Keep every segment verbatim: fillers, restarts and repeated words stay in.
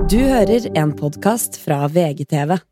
Du hører en podcast fra V G T V.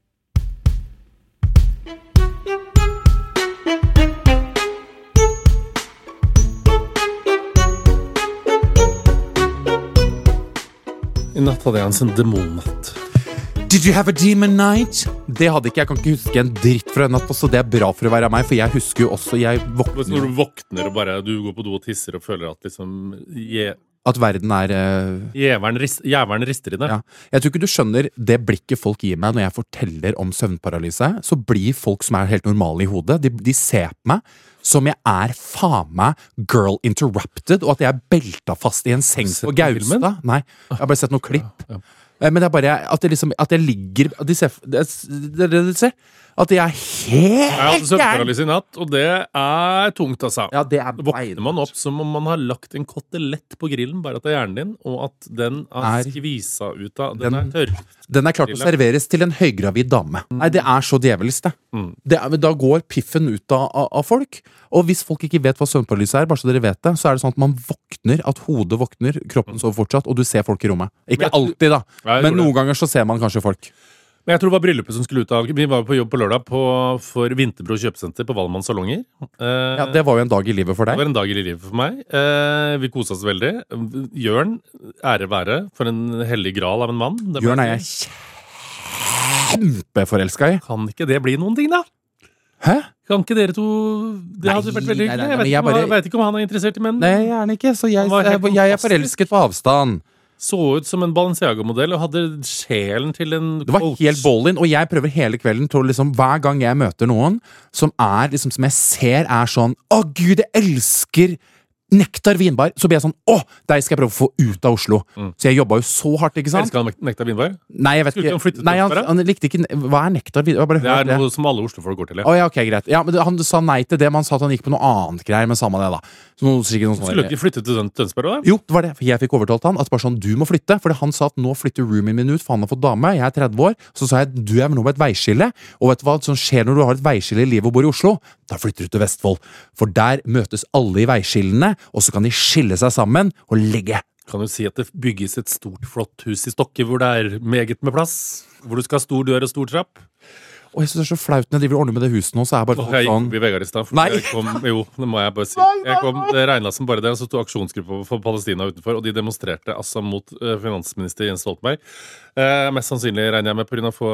I natt hadde jeg en sånn demonnatt. Did you have a demon night? Det hadde ikke, jeg kan ikke huske en dritt fra en natt også. Det er bra for å være meg, for jeg husker jo også jeg våkner. Når du våkner og bare du går på do og tisser og føler at liksom je, At verden er uh... jævelen, rist, jævelen rister i det. Ja. Jeg tror ikke du skjønner det blikket folk gir meg når jeg forteller om søvnparalyse. Så blir folk som er helt normale i hodet, de, de ser på meg som jeg er faen meg girl interrupted, og at jeg er belta fast i en seng på Gaustad. Nei, jeg har bare sett noen klipp. Ja, ja. Men det er bare at jeg, liksom, at jeg ligger at de ser, det, det, det, det ser at jeg er helt Jeg har hatt søvnparalyse i natt, og det er tungt, altså. Ja, det er våkner man opp som om man har lagt en kotelett på grillen, bare at det er hjernen din, og at den er skvisa ut av Den, den er tørr. Den er klart å serveres til en høygravid dame. Nei, det er så djevelsk, det. Mm. det er, da går piffen ut av, av, av folk. Og hvis folk ikke vet hva søvnparalyse er, bare så dere vet det, så er det sånn at man våkner, at hodet våkner, kroppen sover fortsatt, og du ser folk i rommet. Ikke alltid, da. Men noen ganger så ser man kanskje folk. Men jeg tror det var bryllupet som skulle ut av Vi var på jobb på lørdag på, for Vinterbro kjøpesenter på Valmanns salonger. Eh, ja, det var jo en dag i livet for deg. Det var en dag i livet for meg. Eh, vi koset oss veldig. Jørn, ære være for en hellig gral av en mann. Jørn er jeg kjempeforelsket i. Kan ikke det bli noen ting, da? Hæ? Kan ikke dere to Det nei, hadde vært veldig hyggelig. Jeg, vet jeg, bare... jeg vet ikke om han er interessert i menn. Nei, gjerne ikke. Så jeg, jeg, jeg er forelsket på avstand. Så ut som en Balenciaga-modell og hadde sjelen til en coach. Det var helt ballin, og jeg prøver hele kvelden til å liksom, hver gang jeg møter noen som er, liksom, som jeg ser er sånn, å Gud, jeg elsker Nektar vinbar, så blir jeg sånn, åh, deg skal jeg prøve å få ut av Oslo. Mm. Så jeg jobbet jo så hardt, ikke sant? Elsker han Nektar vinbar? Nei, jeg vet ikke. Han Nei, han, han likte ikke, hva er Nektar vinbar? Det er noe det. Som alle Oslo-folk går til, ja. Å, ja, ok, greit. Ja, men han sa nei til det, men han sa at han gikk på noe annet greier, men samme det da. Så noe, sikkert noe sånn. Skulle du ikke flytte til Tønsberg da? Jo, det var det, for jeg fikk overtalt han, at bare sånn, du må flytte, for han sa at nå flytter roomien min ut, for han har fått dame, jeg er tretti år, så sa jeg, du er nå med et veiskille, og vet du hva som skjer når du har et veiskille i livet og bor i Oslo? Da flytter du til Vestfold, for der møtes alle i veiskillene, og så kan de skille seg sammen og ligge. Kan du si at det bygges et stort, flott hus i Stokke, hvor det er meget med plass? Hvor du skal ha stor dør og stor trapp? Og jeg synes det er så flaut når de vil ordne med det huset nå, så er jeg bare Åh, jeg sånn... gikk forbi Vegard i sted, for Nei. Jeg kom, jo, det må jeg bare si. Jeg kom, det regnet som bare det, og så stod aksjonsgruppa for Palestina utenfor, og de demonstrerte altså mot uh, finansminister Jens Stoltenberg. Uh, mest sannsynlig regner jeg med på grunn av å få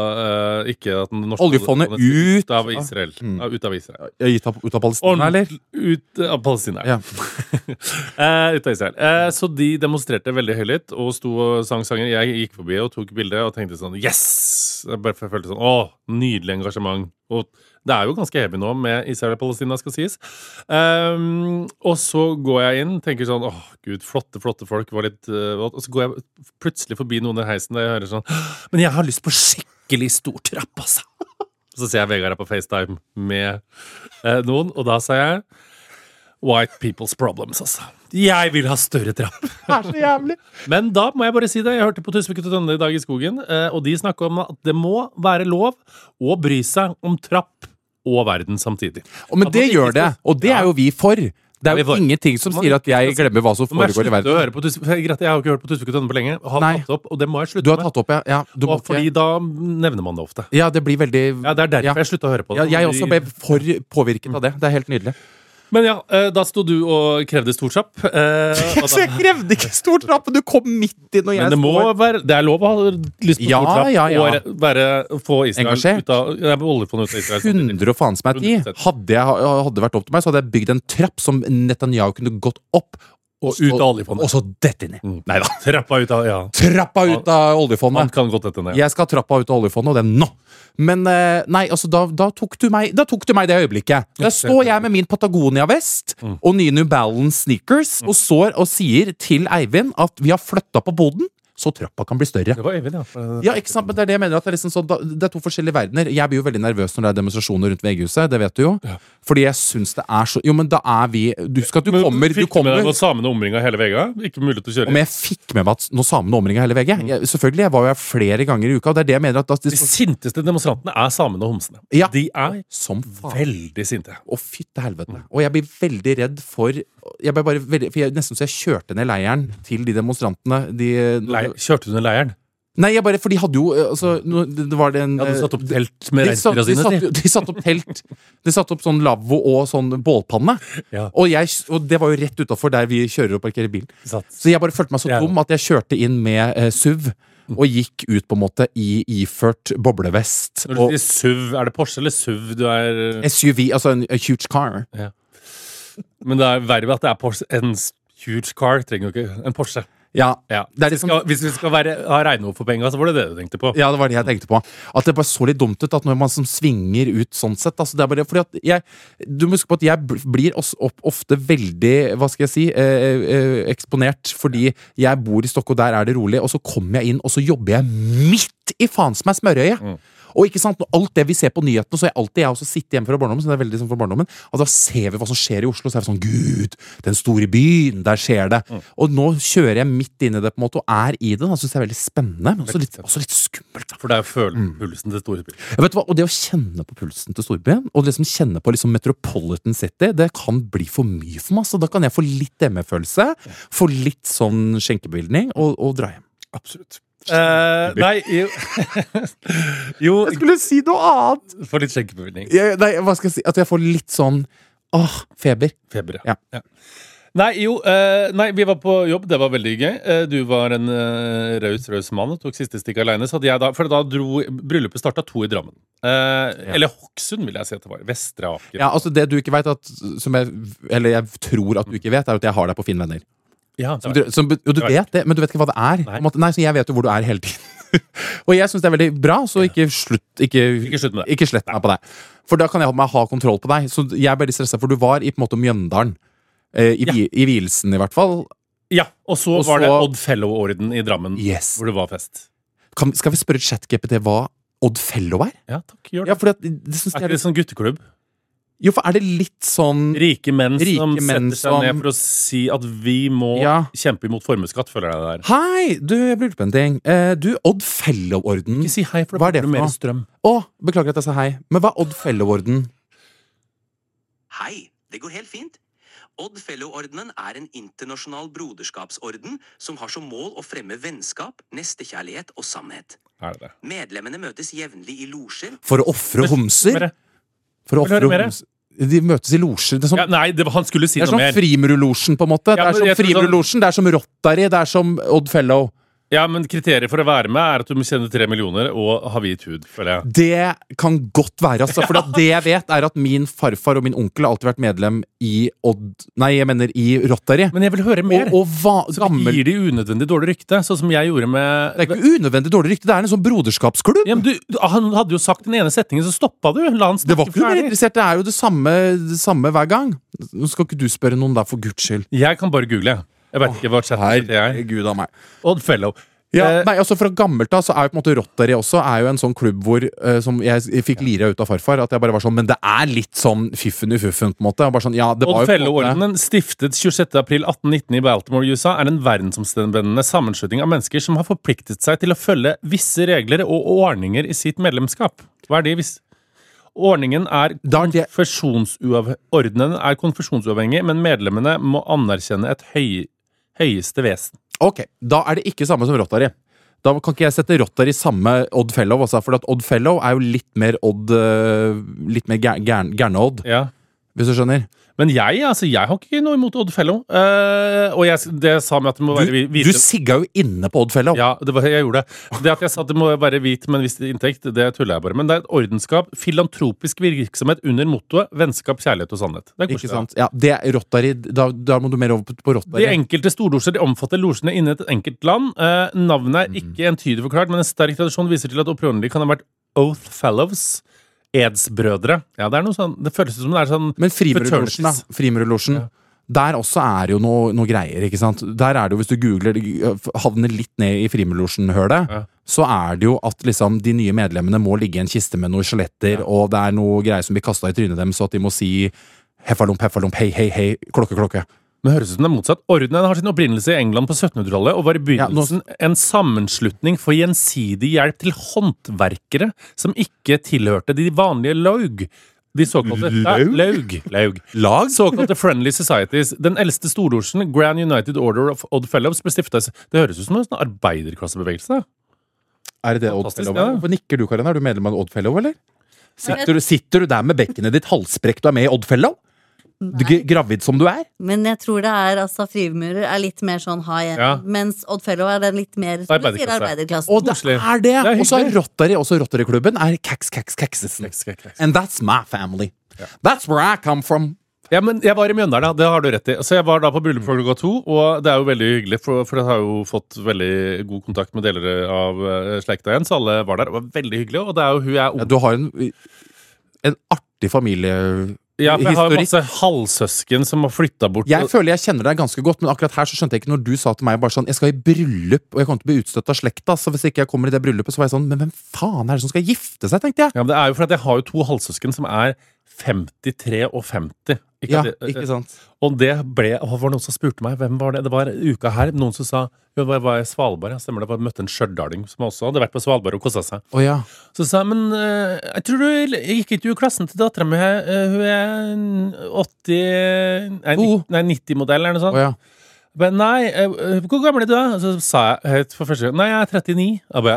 uh, ikke at den norske... Oljefondet ut, ut av Israel. Mm. Uh, ut av Israel. Ut av, ut av Palestina, eller? Ut av Palestina, ja. uh, ut av Israel. Uh, så de demonstrerte veldig høylytt, og sto og sang sanger. Jeg gikk forbi og tok bildet og tenkte sånn, yes! Jeg bare følte sånn, åh, nydelig engasjement. Og det er jo ganske heavy nå med Israel og Palestina, skal sies. Um, og så går jeg inn, tenker sånn, åh gud, flotte, flotte folk var litt, uh, og så går jeg plutselig forbi noen i heisen der jeg hører sånn, men jeg har lyst på skikkelig stor trapp, altså. Så ser jeg Vegard her på FaceTime med uh, noen, og da sa jeg, white people's problems, altså. Jeg vil ha større trapp. Det er så jævlig. Men da må jeg bare si det. Jeg hørte på Tusvik og Tønne i dag i skogen, og de snakker om at det må være lov å bry seg om trapp og verden samtidig. Og men det gjør det, og det er jo vi for. Det er jo ingenting som sier at jeg glemmer hva som foregår i verden. Jeg har jo ikke hørt på Tusvik og Tønne på lenge. Har tatt opp, og det må jeg slutte med. Du har tatt opp, ja. ja du og fordi da nevner man det ofte. Ja, det blir veldig... Ja, det er derfor ja. Jeg sluttet å høre på det. Ja, jeg også ble for påvirket av det. Det er helt nydelig. Men ja, da stod du og krevde stor trapp. Eh, så jeg krevde ikke stor trapp, du kom midt i når jeg Men det må står. være, det er lov å ha lyst på ja, stor trapp ja, ja. og være, få Israel engasjert. ut av, ja, oljefondet ut av Israel. Hundre og faen som er ti. Hadde jeg hadde vært opp til meg, så hadde jeg bygd en trapp som Netanyahu kunne gått opp og ut av oljefondet. Og så dette ned. Mm. Neida, trappa ut av, ja. Trappa ut av oljefondet. Han kan godt dette ned. Jeg skal trappa ut av oljefondet, og det er nå. Men nei, altså, da, da, tok du meg, da tok du meg det øyeblikket. Da står jeg med min Patagonia-vest mm. og nye New Balance sneakers mm. og står og sier til Eivind at vi har flyttet på boden, så trappa kan bli større. Det var Eivind, ja. Ja, ikke sant, men det er det jeg mener at det er, liksom så, det er to forskjellige verdener. Jeg blir jo veldig nervøs når det er demonstrasjoner rundt V G-huset, det vet du jo. Ja. Fordi jeg synes det er så... Jo, men da er vi... Du skal at du men, kommer... Fikk du kommer, du med når samene omringet hele vega? Ikke mulig til å kjøre? Om jeg fikk med meg at når samene omringet hele vega? Mm. Selvfølgelig, jeg var jo her flere ganger i uka, og det er det jeg mener at... at de, de sinteste demonstrantene er samene og homsene. Ja. De er som faen. Veldig sinte. Å, fytte helvete. Mm. Og jeg blir veldig redd for... Jeg ble bare veldig... For jeg, nesten så jeg kjørte ned leiren til de demonstrantene. De, Leir, kjørte du ned leiren? Nei, jeg bare, for de hadde jo altså, det, det var det en Ja, du satt opp telt med de, satt, reinsdyra de, sine. satt, de satt opp telt. De satt opp sånn lavvo og sånn bålpanne. Ja. Og, jeg, og det var jo rett utenfor der vi kjører og parkerer bilen. Satt. Så jeg bare følte meg så Ja. dum at jeg kjørte inn med eh, S U V. Og gikk ut på en måte i iført boblevest. Når du Og sier S U V, er det Porsche eller S U V du er S U V, altså en a huge car. ja. Men det er verre at det er Porsche. En huge car trenger jo ikke en Porsche. Ja, Ja. det er Hvis, liksom, vi skal, hvis vi skal være, ha regnord for penga, så var det det du tenkte på. ja, det var det jeg tenkte på. At det bare så litt dumt ut at når man som svinger ut sånn sett altså det er bare fordi at jeg, Du må huske på at jeg bl- blir også opp, ofte veldig hva skal jeg si, eh, eh, eksponert fordi jeg bor i Stokke, og der er det rolig. Og så kommer jeg inn, og så jobber jeg midt i faen som er smørøyet. Mm. Og ikke sant, når alt det vi ser på nyhetene, så er alltid jeg også sitter hjemme fra barndommen, så det er veldig sånn fra barndommen, og da ser vi hva som skjer i Oslo, så er vi sånn, Gud, den store byen, der skjer det. Mm. Og nå kjører jeg midt inn i det på en måte, og er i det, da synes jeg er veldig spennende, men også litt, også litt skummelt. Da. For det er jo føl- pulsen til store bil. Ja, vet du hva? Og det å kjenne på pulsen til storbyen, og liksom kjenne på liksom Metropolitan City, det kan bli for mye for meg, så da kan jeg få litt hjemmefølelse, få litt sånn skjenkebevilgning, og, og dra hjem. Absolutt. Eh, nei, jo Jo, Jeg skulle si noe annet! for litt skjenkebevilgning. Jeg, nei, hva skal jeg si? At jeg får litt sånn, åh, feber. Feber, Ja. ja. Nei, jo, eh, nei, vi var på jobb, det var veldig gøy. Eh, du var en uh, raus, raus mann og tok siste stikk alene. Så hadde jeg da, for da dro bryllupet starta to i Drammen. Eh, Eller Hokksund, vil jeg si at det var. Vestre Aker. Ja, altså det du ikke vet, at, som jeg, eller jeg tror at du ikke vet, er at jeg har deg på Finn Venner. Ja, Som du, som, og du Det var- vet det, men du vet ikke hva det er. Nei. På en måte. Nei, så jeg vet jo hvor du er hele tiden. Og jeg syns det er veldig bra, så ikke slutt Ikke, Ikke slutt med det. ikke slett meg på deg. For da kan jeg ha, meg ha kontroll på deg. Så jeg er veldig stressa, for du var i på en måte Mjøndalen. Eh, I, vi- I vielsen, i hvert fall. Ja, og så Og var det så- Odd Fellow-orden i Drammen, Yes. hvor det var fest. Kan, skal vi spørre ChatGPT hva Odd Fellow er? Ja, takk, gjør det. Ja, for det, det synes Er jeg ikke det sånn gutteklubb? Jo, for er det litt sånn Rike menn Rike som menn setter seg som- ned for å si at vi må Ja. kjempe imot formuesskatt, føler jeg det der. Hei, du, jeg blir lurt på en ting. Eh, du, Odd Fellow-orden. Ikke si hei, for Hva er da det får du for mer noe? strøm. Å, beklager at jeg sa hei. Men hva er Odd Fellow-orden? Hei, det går helt fint. Odd Fellow-ordenen er en internasjonal broderskapsorden som har som mål å fremme vennskap, nestekjærlighet og sannhet. Er det det? Medlemmene møtes jevnlig i losjer. For å ofre homser? Mere. For å Vil du høre ofre mere? homser. De møtes i losjer. Det er, sånn, Ja, nei, det, var- han skulle si det er noe som mer. Frimurlosjen, på en måte. Ja, Det er men som jeg tror Frimurlosjen, det er som Rotary, det er som Odd Fellow. Ja, men kriteriet for å være med er at du må tjene tre millioner og ha hvit hud, føler jeg. Det kan godt være, altså. For at det jeg vet, er at min farfar og min onkel har alltid vært medlem i Odd Nei, jeg mener i Rotary. Men jeg vil høre mer. Og, og va, Så gammel gir de unødvendig dårlig rykte, sånn som jeg gjorde med Det er ikke unødvendig dårlig rykte, det er en sånn broderskapsklubb. ja, men du, du- Han hadde jo sagt den ene setningen, så stoppa du. La han Det var snakke ikke noe mer ferdig. interessert, det er jo det samme, det samme hver gang. Nå skal ikke du spørre noen der, for guds skyld. Jeg kan bare google. Jeg Jeg vet ikke hva chat det er. Gud av meg. Odd Fellow. Ja, Eh, nei, altså Fra gammelt av så er jo på en måte Rotary også er jo en sånn klubb hvor eh, som jeg fikk lira ut av farfar. At jeg bare var sånn, Men det er litt sånn fiffen i fuffen, på en måte. Og bare sånn, ja, det var Odd jo på en måte- Fellow-ordenen, stiftet tjuesjette april atten nitten i Baltimore, U S A, er en verdensomspennende sammenslutning av mennesker som har forpliktet seg til å følge visse regler og ordninger i sitt medlemskap. Hva er det? Hvis Ordningen er Da er det- konfesjonsuav- Ordenen er konfesjonsuavhengig, men medlemmene må anerkjenne et høy, høyeste vesen. Ok, da er det ikke samme som Rotary. Da kan ikke jeg sette Rotary samme Odd Fellow også, for at Odd Fellow er jo litt mer Odd eh, Litt mer gær- gærn- gærne-Odd, Ja. hvis du skjønner. Men jeg, altså, jeg har ikke noe imot Odd Fellow. Eh, og jeg, det sa meg at det må Du, være vi- hvite du sigga jo inne på Odd Fellow. Ja, det var, jeg gjorde det. Det at jeg sa at det må være hvit med en viss inntekt, det tuller jeg bare. Men det er et ordenskap, filantropisk virksomhet under mottoet vennskap, kjærlighet og sannhet. Det er Ikke koselig. sant? Ja, det er Rotary. Da, da må du mer over på, på Rotary. De enkelte storlosjer de omfatter losjene innen et enkelt land. Eh, navnet er ikke entydig forklart, men en sterk tradisjon viser til at opprinnelig kan ha vært Oath Fellows. Edsbrødre. Ja, det er noe sånn Det føles som det er sånn Men Frimurlosjen, da. fraternities. Frimurlosjen. Ja. Der også er jo noe, noe greier, ikke sant. Der er det jo, hvis du googler, havner litt ned i Frimurlosjen-hølet, Ja. så er det jo at liksom de nye medlemmene må ligge i en kiste med noen skjeletter, og det er noe greier som blir kasta i trynet dem, så at de må si heffalomp, heffalomp, hei, hei, hei, klokke, klokke. Men det høres ut som det er motsatt. Ordenen har sin opprinnelse i England på syttenhundretallet og var i Ja, nå- begynnelsen en sammenslutning for gjensidig hjelp til håndverkere som ikke tilhørte de vanlige laug. De såkalte ja, Laug? laug. laug. Lag? Såkalte Friendly Societies. Den eldste storlosjen, Grand United Order of Odd Fellows, ble stiftet. Det høres ut som en sånn arbeiderklassebevegelse. Er det det Odd Fantastisk, Fellow er? ja. Hvorfor nikker du, Karin? Er du medlem av Odd Fellow, eller? Sitter, du- sitter du der med bekkenet ditt halsbrekt og er med i Odd Fellow? Du, g- gravid som du er? Men jeg tror det er altså frimurer er litt mer sånn high end, Ja. mens Odd Fellow er den litt mer som du sier, Arbeiderklasse. arbeiderklassen. Og det Koselig. er det! Det er Og så er hyggelig. Rotary, også Rotary-klubben, er Cax Cax Caxesen. Keks, keks, keks. And that's my family. That's where I come from. Ja, men jeg var i Mjøndalen, da. Det har du rett i. Så jeg var da på bryllup klokka to, og det er jo veldig hyggelig, for, for jeg har jo fått veldig god kontakt med deler av uh, slekta igjen, så alle var der. Det var veldig hyggelig, og det er jo hun jeg Ja, du har en, en artig familie... Ja, for jeg har jo historikk. masse halvsøsken som har flytta bort. Jeg føler jeg kjenner deg ganske godt, men akkurat her så skjønte jeg ikke når du sa til meg bare sånn, jeg skal i bryllup, og jeg kommer til å bli utstøtt av slekta, så hvis ikke jeg kommer i det bryllupet, så var jeg sånn, men hvem faen er det som skal gifte seg, tenkte jeg. Ja, men det er jo for at jeg har jo to halvsøsken som er femtitre og femti. Ikke Ja, at det- ikke sant? Og det ble, og var det noen som spurte meg, hvem var det? Det var uka her, noen som sa, jo, jeg var i Svalbard, jeg stemmer det, jeg møtte en skjørdaling som også hadde vært på Svalbard og kostet seg. Å ja. Så sa jeg, men eh, jeg tror du gikk ikke i klassen til datteren min, eh, hun er åtti, nei, Oh. ni- nei nitti-modell eller noe sånt. Å ja. Men nei, eh, hvor gammel er du da? Og så sa jeg høyt for første gang, nei, jeg er trettini. Jeg bare,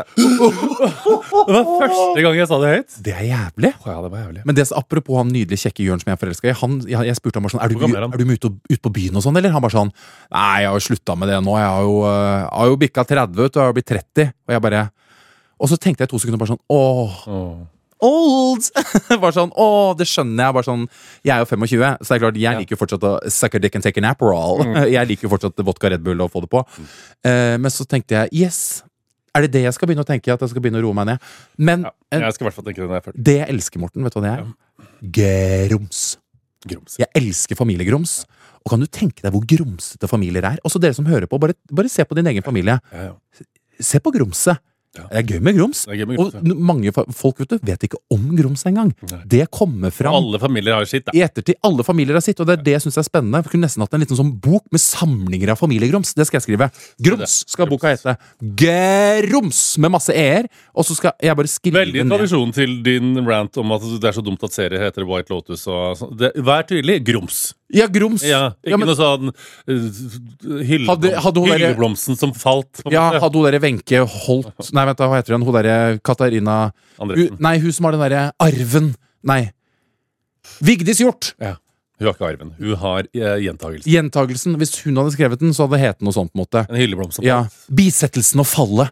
det var første gang jeg sa det høyt. Det er jævlig. Å, ja, det var jævlig. Men det, apropos han nydelige kjekke Jørn som jeg er forelsket i, han, jeg, jeg spurte ham bare sånn, er du, Hvor gammel er han? er du med ut, og, ut på byen og sånn, eller? Han bare sånn, nei, jeg har jo sluttet med det nå, jeg har jo, øh, har jo bikket tretti, vet du, jeg har blitt tretti, og jeg bare, og så tenkte jeg to sekunder bare sånn, åh, Åh. old! Bare sånn, åh, det skjønner jeg, bare sånn, jeg er jo tjuefem, så det er klart, jeg liker jo fortsatt å suck a dick and take an Aperol. Jeg liker jo fortsatt vodka Red Bull og få det på. Eh, men så tenkte jeg, yes, er det det jeg skal begynne å tenke, at jeg skal begynne å roe meg ned? Men Ja, eh, jeg skal i hvert fall tenke det når jeg er ført. det jeg elsker, Morten, vet du hva det er? Grums. Grums. Jeg elsker familiegrums. Og kan du tenke deg hvor grumsete familier er? Også dere som hører på, bare, bare se på din egen familie. Ja, ja. Se på grumset. Ja. Det er gøy med grums. Det er gøy med Og grums, ja. n- mange fa- folk vet, du, vet ikke om grums engang. Nei. Det kommer fram Alle familier har jo sitt, da. i ettertid. Alle familier har sitt, og det er det jeg synes er spennende. Vi kunne nesten hatt en liten sånn bok med samlinger av familiegrums. Det skal jeg skrive. Grums skal Grums. boka hete. Grums med masse e-er. Og så skal jeg bare skrive Veldig ned. tradisjon til din rant om at det er så dumt at serier heter White Lotus og sånn. Det- Vær tydelig. Grums. Ja, grums. Ja, ikke Ja, men- noe sånn uh, hylle, Hadde- hadde hun der- hylleblomsten som falt. På en Ja, måte. hadde hun derre Wenche Holt Nei, vent da, hva heter hun? Hun derre Katarina Andresen. hun, Nei, hun som har den derre arven. Nei. Vigdis Hjort. Ja. Hun har ikke arven. Hun har uh, gjentagelse. Gjentagelsen. Hvis hun hadde skrevet den, så hadde det hett noe sånt på en måte. En hylleblomst som Ja. falt. Bisettelsen og fallet.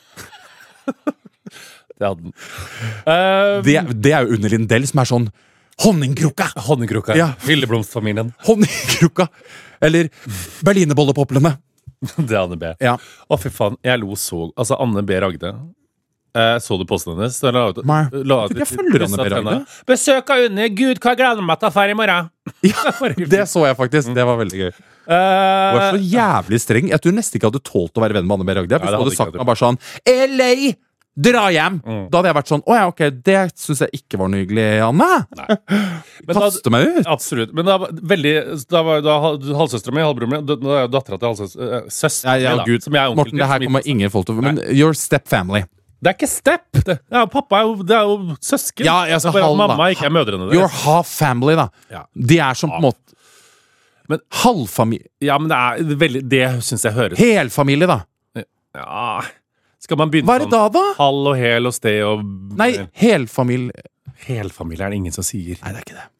Det hadde den. Uh, Det, er- det er jo Unni Lindell som er sånn Honningkrukka! Honningkrukka. Ja. Hylleblomstfamilien. Honningkrukka! Eller berlinerbollepoplene. Det er Anne B. Ja. Å, fy faen. Jeg lo så Altså, Anne B. Ragde. Eh, så du posten hennes? Så la ut- Nei. la ut Jeg tror ikke jeg et- følger Anne B. Ragde. Besøk av Unni. Gud, hva gleder jeg meg til å dra i morgen? Ja, det så jeg faktisk. Det var veldig gøy. Du Eh, var så jævlig streng. Jeg tror nesten ikke jeg hadde tålt å være venn med Anne B. Ragde. Hvis Nei, det du hadde hadde ikke sagt jeg meg bare sånn L A! Dra hjem! Mm. Da hadde jeg vært sånn Å ja, ok, det syns jeg ikke var noe hyggelig, Anne. Men da- Kaste meg ut. Absolutt. Men da, var- veldig, da var jo da hal- halvsøstera mi, halvbroren min, da er jo dattera til halvsøstera Søstera Ja, ja, mi, da, Gud. som jeg er onkel Morten, til. det her som kommer ikke- ingen folk til Men your step family. Det er ikke step! Det det er jo, pappa er jo, det er jo søsken. Ja, jeg skal Bare at halv, da. mamma ikke er mødrene Your deres. half family, da. Ja. De er som på en måte Men- Halvfamilie. Ja, men det er veldig Det syns jeg høres Helfamilie, da. Ja Skal man begynne Hva er det da, da? halv og hel og sted og Nei, helfamilie Helfamilie er det ingen som sier. Nei, det er ikke det.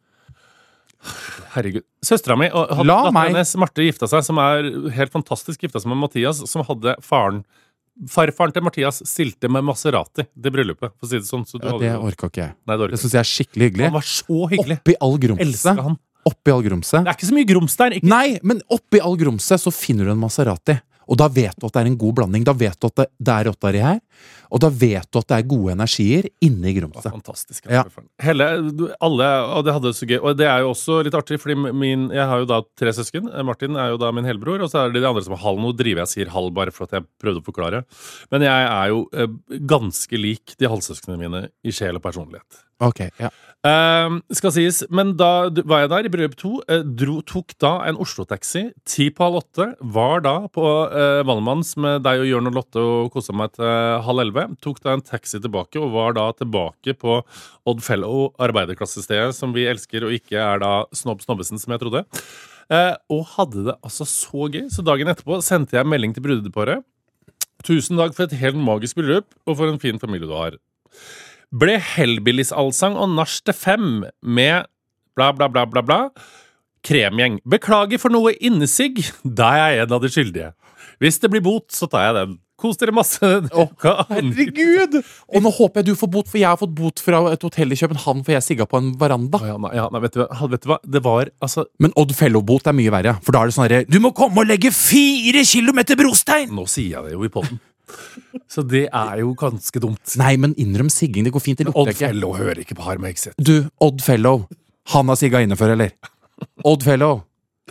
Herregud. Søstera mi og hadde La datteren meg- hennes, Marte, gifta seg, som er helt fantastisk gifta seg med Mathias, som hadde faren Farfaren til Mathias stilte med Maserati til bryllupet, for å si det sånn. Så du Ja, hadde- det orka ikke jeg. Nei, det orker Det jeg syns jeg er skikkelig ikke. Han hyggelig. var så hyggelig. Oppi all grumset. Elsker han. Oppi all grumset. Det er ikke så mye grums der. Ikke? Nei, men oppi all grumset så finner du en Maserati. Og da vet du at det er en god blanding. Da vet du at det, det er Rotary her. Og da vet du at det er gode energier inni Det var grumset. fantastisk. Ja. Hele, du- alle, og det hadde det så gøy. Og det er jo også litt artig, fordi min, jeg har jo da tre søsken. Martin er jo da min helbror, og så er det de andre som er halv. Nå driver jeg og sier halv bare for at jeg prøvde å forklare. Men jeg er jo eh, ganske lik de halvsøsknene mine i sjel og personlighet. Ok, ja. Um, skal sies, men da d- var jeg der i bryllup to, eh, dro, tok da en Oslo-taxi ti på halv åtte, var da på eh, Valmanns med deg og Jørn og Lotte og koset meg til halv elleve, tok da en taxi tilbake og var da tilbake på Odd Fellow, arbeiderklassestedet som vi elsker og ikke er da Snobb Snobbesen som jeg trodde, eh, og hadde det altså så gøy, så dagen etterpå sendte jeg melding til brudeparet Tusen takk for et helt magisk bryllup, og for en fin familie du har. Ble Hellbillies-allsang og nach til fem med bla bla bla bla bla. Kremgjeng. Beklager for noe innesig, da er jeg en av de skyldige. Hvis det blir bot, så tar jeg den. Kos dere masse. Å, herregud! Og nå håper jeg du får bot, for jeg har fått bot fra et hotell i København, for jeg sigga på en veranda. Å, ja, nei, ja, nei, vet, du, hva? vet du hva? Det var, altså... Men Odd Fellow-bot er mye verre, for da er det sånn herre du må komme og legge fire kilometer brostein! Nå sier jeg det jo i podden. Så det er jo ganske dumt. Nei, men innrøm sigging, det går fint. Det Odd Fellow hører ikke på Harm Exit. Du, Odd Fellow, han har sigga inne før, eller? Odd Fellow.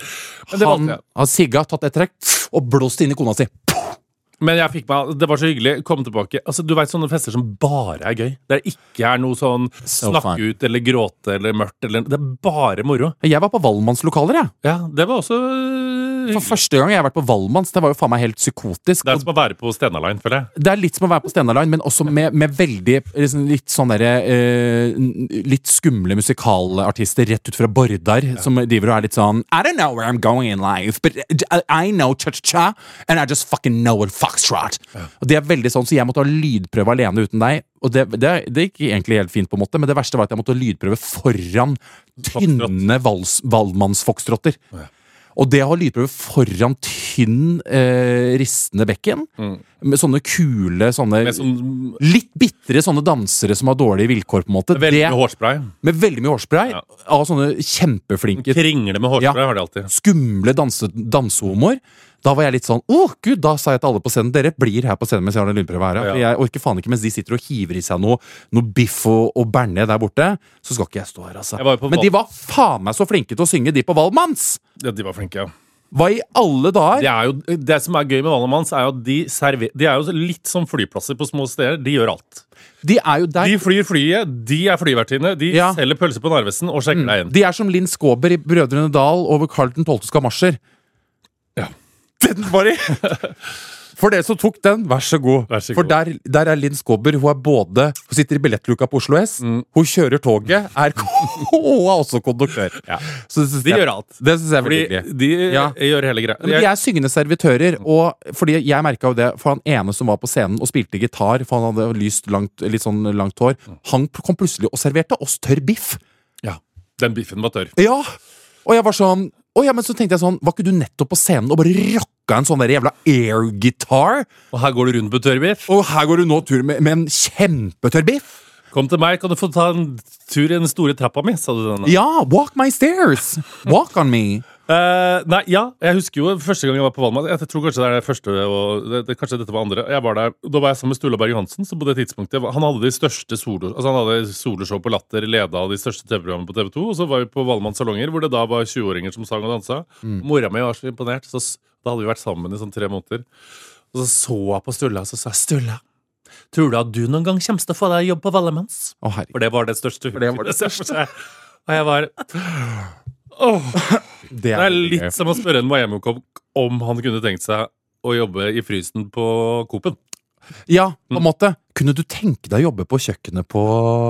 Han har sigga, tatt et trekk og blåst inn i kona si. Men jeg fikk meg, det var så hyggelig. Kom tilbake. Altså, du vet sånne fester som bare er gøy. Der det ikke er noe sånn snakke ut eller gråte eller mørkt. Eller, det er bare moro. Jeg var på Valmanns lokaler, jeg. Ja, det var også For første gang jeg har vært på Valmanns, det var jo faen meg helt psykotisk. Det er som å være på Stena Line, føler jeg. Det er litt som å være på Stena Line, men også med, med veldig liksom, litt sånn derre eh, litt skumle musikalartister rett ut fra Bordar, ja. Som driver og er litt sånn I don't know where I'm going in life, but I know cha-cha-cha, and I just fucking know it foxtrot. Ja. Og det er veldig sånn, så jeg måtte ha lydprøve alene uten deg. Og det, det, det gikk egentlig helt fint på en måte, men det verste var at jeg måtte ha lydprøve foran tynne Valmanns-foxtrotter. Ja. Og det å ha lydprøve foran tynn, eh, ristende bekken, mm. med sånne kule, sånne sånn, litt bittre sånne dansere som har dårlige vilkår, på en måte. Med veldig det, mye hårspray. Med veldig mye hårspray, ja. Av sånne kjempeflinke kringle med hårspray, ja. Har de alltid. Skumle danse, dansehomoer. Da var jeg litt sånn, åh gud, da sa jeg til alle på scenen, dere blir her på scenen mens jeg har den lydprøve her. For jeg orker faen ikke mens de sitter og hiver i seg noe, noe biff og, og berne der borte, så skal ikke jeg stå her, altså. Men de var faen meg så flinke til å synge, de på Valmanns! Ja, de var flinke, ja. Hva i alle dager? Det, er jo, det som er gøy med Valmanns er jo at de, server, de er jo litt som flyplasser på små steder. De gjør alt. De er jo der. De flyr flyet, de er flyvertinne, de ja. Selger pølser på Narvesen og sjekker mm. deg inn. De er som Linn Skåber i Brødrene Dal over Karl den tolvte skamasjer. Ja. Den var i! For dere som tok den, vær så god. Vær så god. For der, der er Linn Skåber. Hun er både Hun sitter i billettluka på Oslo S. Mm. Hun kjører toget. Er Hun er også konduktør. Ja. Så det de jeg, gjør alt. Det synes jeg er veldig hyggelig. De ja. Gjør hele greia. Men de er syngende servitører. Og fordi jeg merket jo det, for han ene som var på scenen og spilte gitar, for han hadde lyst langt, litt sånn langt hår, han kom plutselig og serverte oss tørr biff. Ja, den biffen var tørr. Ja, og jeg var sånn Å ja, men så tenkte jeg sånn, var ikke du nettopp på scenen og bare rocka en sånn der jævla air-gitar? Og her går du rundt på tørr biff? Og her går du nå tur med, med en kjempetørr biff? Kom til meg, kan du få ta en tur i den store trappa mi, sa du den da? Ja, walk my stairs. Walk on me. Uh, nei, ja, jeg husker jo første gang jeg var på Valmanns. Jeg tror kanskje det er det første og det, det, kanskje dette var andre. Jeg var der, Da var jeg sammen med Sturla Berg Hansen. Så på det tidspunktet han hadde de største solo Altså han hadde soloshow på Latter, leda av de største T V-programmene på T V to. Og så var vi på Valmanns salonger, hvor det da var tjue-åringer som sang og dansa. mm. Mora mi var så imponert. Så da hadde vi vært sammen i sånn tre måneder. Og så så jeg på Sturla, og så sa jeg Sturla, tror du at du noen gang kommer til å få deg jobb på Valmanns? Oh, for det var det største. For det var det største. Og jeg var Oh, det, er det er litt gøy. Som å spørre en Miami-kopp om han kunne tenkt seg å jobbe i frysen på Coop-en. Ja, på en mm. måte. Kunne du tenke deg å jobbe på kjøkkenet på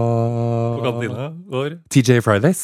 På kantina vår? T J Fridays?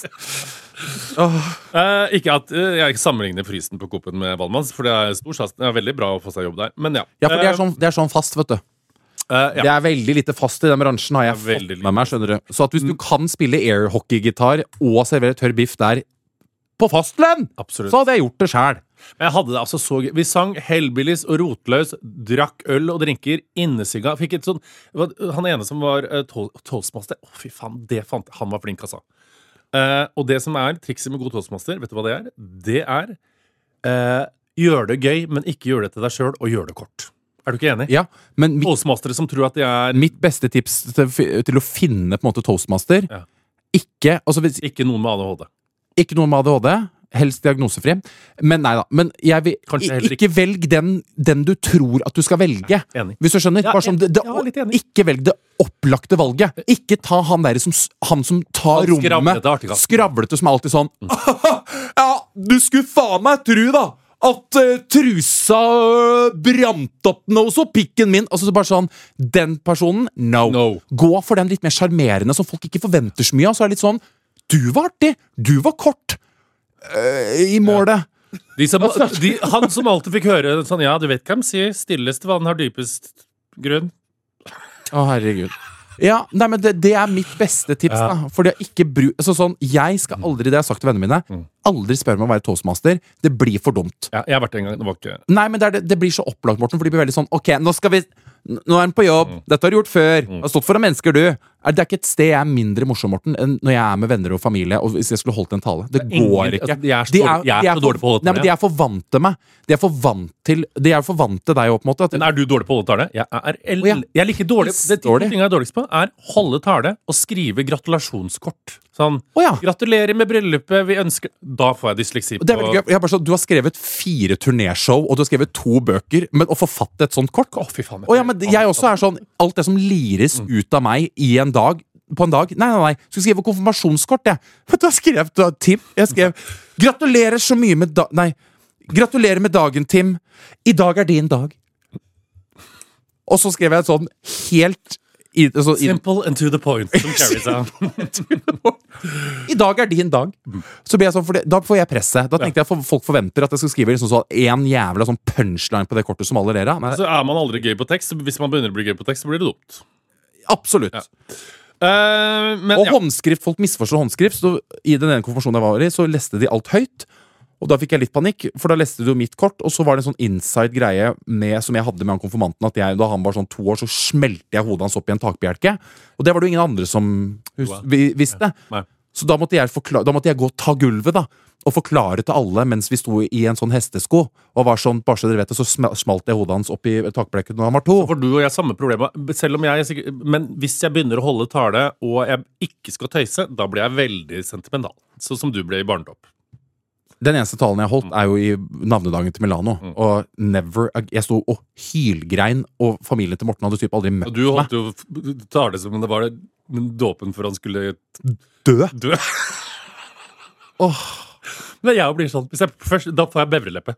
oh. eh, ikke at eh, jeg sammenligner frysen på Coop-en med Valmanns, for det er stor sats. Det er veldig bra å få seg jobb der. Men ja. Ja, for det er sånn, det er sånn fast, vet du. Uh, ja. Det er veldig lite fast i den bransjen, har jeg fått med meg, skjønner du. Så at hvis du kan spille airhockey-gitar og servere tørr biff der på fastlønn, så hadde jeg gjort det selv. Men jeg hadde det altså så gøy. Vi sang Hellbillies og Rotløs, drakk øl og drinker, innesigga. Fikk et sånn Han ene som var uh, toastmaster, å fy faen, det fant han var flink, altså. Uh, og det som er trikset med god toastmaster, vet du hva det er? Det er uh, gjør det gøy, men ikke gjør det til deg selv, og gjør det kort. Er du ikke enig? Ja, men mitt, toastmastere som tror at de er mitt beste tips til, til å finne på en måte toastmaster, ja. ikke, altså, hvis, ikke noen med A D H D. Ikke noen med A D H D, helst diagnosefri. Men nei da, men jeg vil ikke, ikke velg den, den du tror at du skal velge. Ja, hvis du skjønner. Ja, Bare som det, det, ja, ikke velg det opplagte valget. Ikke ta han der som, han som tar han rommet skravlete som er alltid sånn mm. Ja, du skulle faen meg tro da at uh, trusa uh, brant opp nå, så pikken min. Altså så bare sånn, den personen, no. no. Gå for den litt mer charmerende, som folk ikke forventer så mye av. Så er det litt sånn, du var artig, du var kort uh, i målet. Ja. De som, de, han som alltid fikk høre sånn, ja, du vet hva de sier, stilleste vann har dypest grunn. Å, herregud. Ja, nei, men det, det er mitt beste tips, Ja. da. For det er ikke bru altså, sånn, jeg skal aldri, det jeg har sagt til vennene mine, Mm. aldri spørre meg å være toastmaster. Det blir for dumt. Ja, jeg har vært en gang, det var ikke... Nei, men det, er, det, det blir så opplagt, Morten, for de blir veldig sånn, ok, nå skal vi Nå er han på jobb, dette har du gjort før. Du har stått foran mennesker, du. Er det er ikke et sted jeg er mindre morsom, Morten, enn når jeg er med venner og familie. Og hvis jeg skulle holdt en tale. Det, Det er ingen- går ikke. altså, jeg er så De dårlig- jeg er de så dårlig på å holde for- Nei, men tale. De er for vant til meg. De er for vant til De er for vant til deg òg, på en måte. At, Men er du dårlig på å holde tale? Jeg er, el Å, ja. jeg er like dårlig. Det Dårlig. ting jeg er dårligst på, er holde tale og skrive gratulasjonskort. Sånn, Å, ja. gratulerer med bryllupet, vi ønsker... Da får jeg dysleksi på... det er veldig gøy. Jeg er bare sånn, du har skrevet fire turnéshow, og du har skrevet to bøker, men å forfatte et sånt kort Å, fy faen. Å, ja, men jeg også er sånn alt det som lires ut av meg i en dag på en dag. Nei, nei, nei. Skulle skrive konfirmasjonskort, jeg. Vet du hva jeg skrev da, Tim? Jeg skrev 'Gratulerer så mye med da... Nei. 'Gratulerer med dagen, Tim. I dag er din dag'. Og så skrev jeg et sånn helt i, altså, i, Simple and to the point, som Carrie sa. I dag er din dag. Så blir jeg sånn, for det, Da får jeg presset. Da tenkte jeg for, folk forventer at jeg skal skrive liksom sånn en jævla sånn punchline på det kortet som alle ler av. Men Så er man aldri gøy på tekst. så Hvis man begynner å bli gøy på tekst, så blir det dumt. absolutt. Eh, men Og ja. håndskrift, folk misforstår håndskrift. Så I den ene konfirmasjonen jeg var i, så leste de alt høyt. Og da fikk jeg litt panikk, for da leste de jo mitt kort. Og så var det en sånn inside greie med, som jeg hadde med han konfirmanten. At jeg, da han var sånn to år, så smelte jeg hodet hans opp i en takbjelke. Og det var det jo ingen andre som hus, Wow. vi, visste. Nei. Så da måtte, jeg forkla- da måtte jeg gå og ta gulvet, da. Og forklare til alle mens vi sto i en sånn hestesko. Og var sånn, bare så dere vet det, så sm- smalt jeg hodet hans opp i takbjelken når han var to. For du og jeg har samme problem. Selv om jeg er sikker, men hvis jeg begynner å holde tale, og jeg ikke skal tøyse, da blir jeg veldig sentimental. Sånn som du ble i barnetopp. Den eneste talen jeg holdt, er jo i navnedagen til Milano. Og never Jeg sto og hylgrein, og familien til Morten hadde typ aldri møtt Og du meg. holdt jo f- tale som om det var dåpen for han skulle Død! dø. Men jeg blir sånn hvis jeg først, Da får jeg bevreleppe.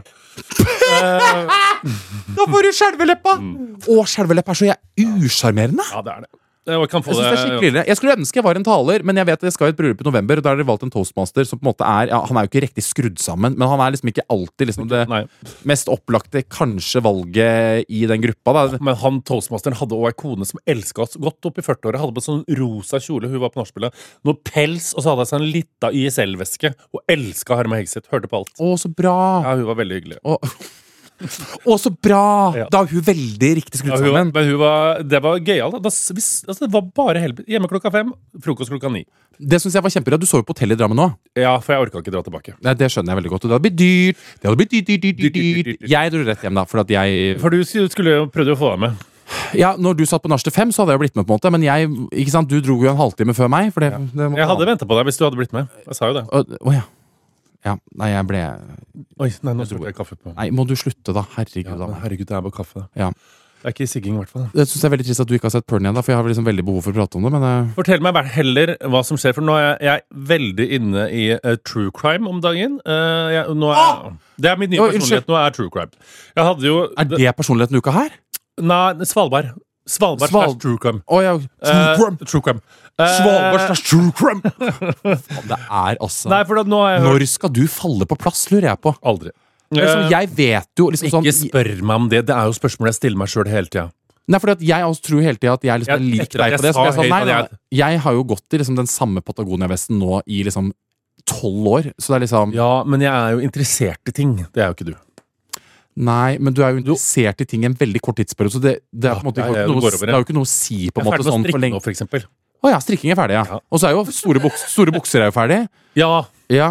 Da får du skjelveleppa! Å, skjelveleppa er så jeg usjarmerende! Ja, det er det. Jeg kan få Jeg synes det er skikkelig ille. Jeg skulle ønske jeg var en taler, men jeg vet at jeg skal i et bryllup i november. Og da har dere valgt en toastmaster som på en måte er ja, Han er jo ikke riktig skrudd sammen, men han er liksom ikke alltid liksom det Nei. mest opplagte kanskje valget i den gruppa. Da. Men han toastmasteren hadde også ei kone som elska oss godt opp i førtiåra. Hadde på sånn rosa kjole, hun var på nachspielet. Noe pels, og så hadde hun sånn lita Y S L-veske. Og elska Herman Hegseth. Hørte på alt. Å, så bra! Ja, hun var veldig hyggelig. Å, Å, så bra! Ja. Da er hun veldig riktig skrudd Ja, hun var, sammen. men hun var, det var gøyalt. Da, hvis- altså, det var bare helvete. Hjemme klokka fem, frokost klokka ni. Det synes jeg var kjempebra. Du så jo på hotell i Drammen nå. Ja, for jeg orka ikke dra tilbake. Nei, det skjønner jeg veldig godt. Og det hadde blitt dyrt. Det hadde blitt dyrt, dyrt, dyrt, dyrt, dyrt. Jeg dro rett hjem, da. For at jeg For du skulle jo prøvde å få deg med. Ja, når du satt på nach til fem, så hadde jeg jo blitt med, på en måte. Men jeg, ikke sant, du dro jo en halvtime før meg. For det, det må- Jeg hadde venta på deg hvis du hadde blitt med. Jeg sa jo det. Å, å, ja. Ja, nei, jeg ble Oi, nei, nå tok jeg kaffe på. Nei, må du slutte, da? Herregud. Ja, men da. herregud, det er bare kaffe. Ja. Det er ikke sigging, i hvert fall. Jeg synes det er veldig trist at du ikke har sett Pernie ennå, for jeg har liksom veldig behov for å prate om det. Men eh, Fortell meg bare heller hva som skjer, for nå er jeg, jeg er veldig inne i eh, true crime om dagen. Eh, jeg, nå er, Det er min nye Oi, personlighet. Nå er true crime. Jeg hadde jo er det personligheten uka her? Nei, Svalbard. Svalbard Sval- slash true crime. Å ja. Eh, True crime! true crime. Eh, Svalbard slash true crime! Faen, det er altså Nei, for da, nå har jeg hørt Når skal du falle på plass, lurer jeg på. Aldri. Liksom, Eh, jeg vet jo liksom sånn ikke spør meg om det. Det er jo spørsmålet jeg stiller meg sjøl hele tida. Nei, fordi at jeg også tror hele tida at jeg liksom er Jeg- lik etter at deg jeg på det. Så sa jeg, er sånn, høyt nei, at nei, jeg- jeg har jo gått i liksom den samme Patagonia-vesten nå i liksom tolv år. Så det er liksom Ja, men jeg er jo interessert i ting. Det er jo ikke du. Nei, men du er jo interessert i ting i en veldig kort tidsperiode. Så det, det, er på en måte Ja, ikke ja, noe, det går over, ja. det er jo ikke noe å si på Jeg en er måte ferdig med å sånn for strikke lenge. nå, for eksempel. Å ja, strikking er ferdig, ja. Ja. Og så er jo store, buks, store bukser er jo ferdig. Ja. Ja.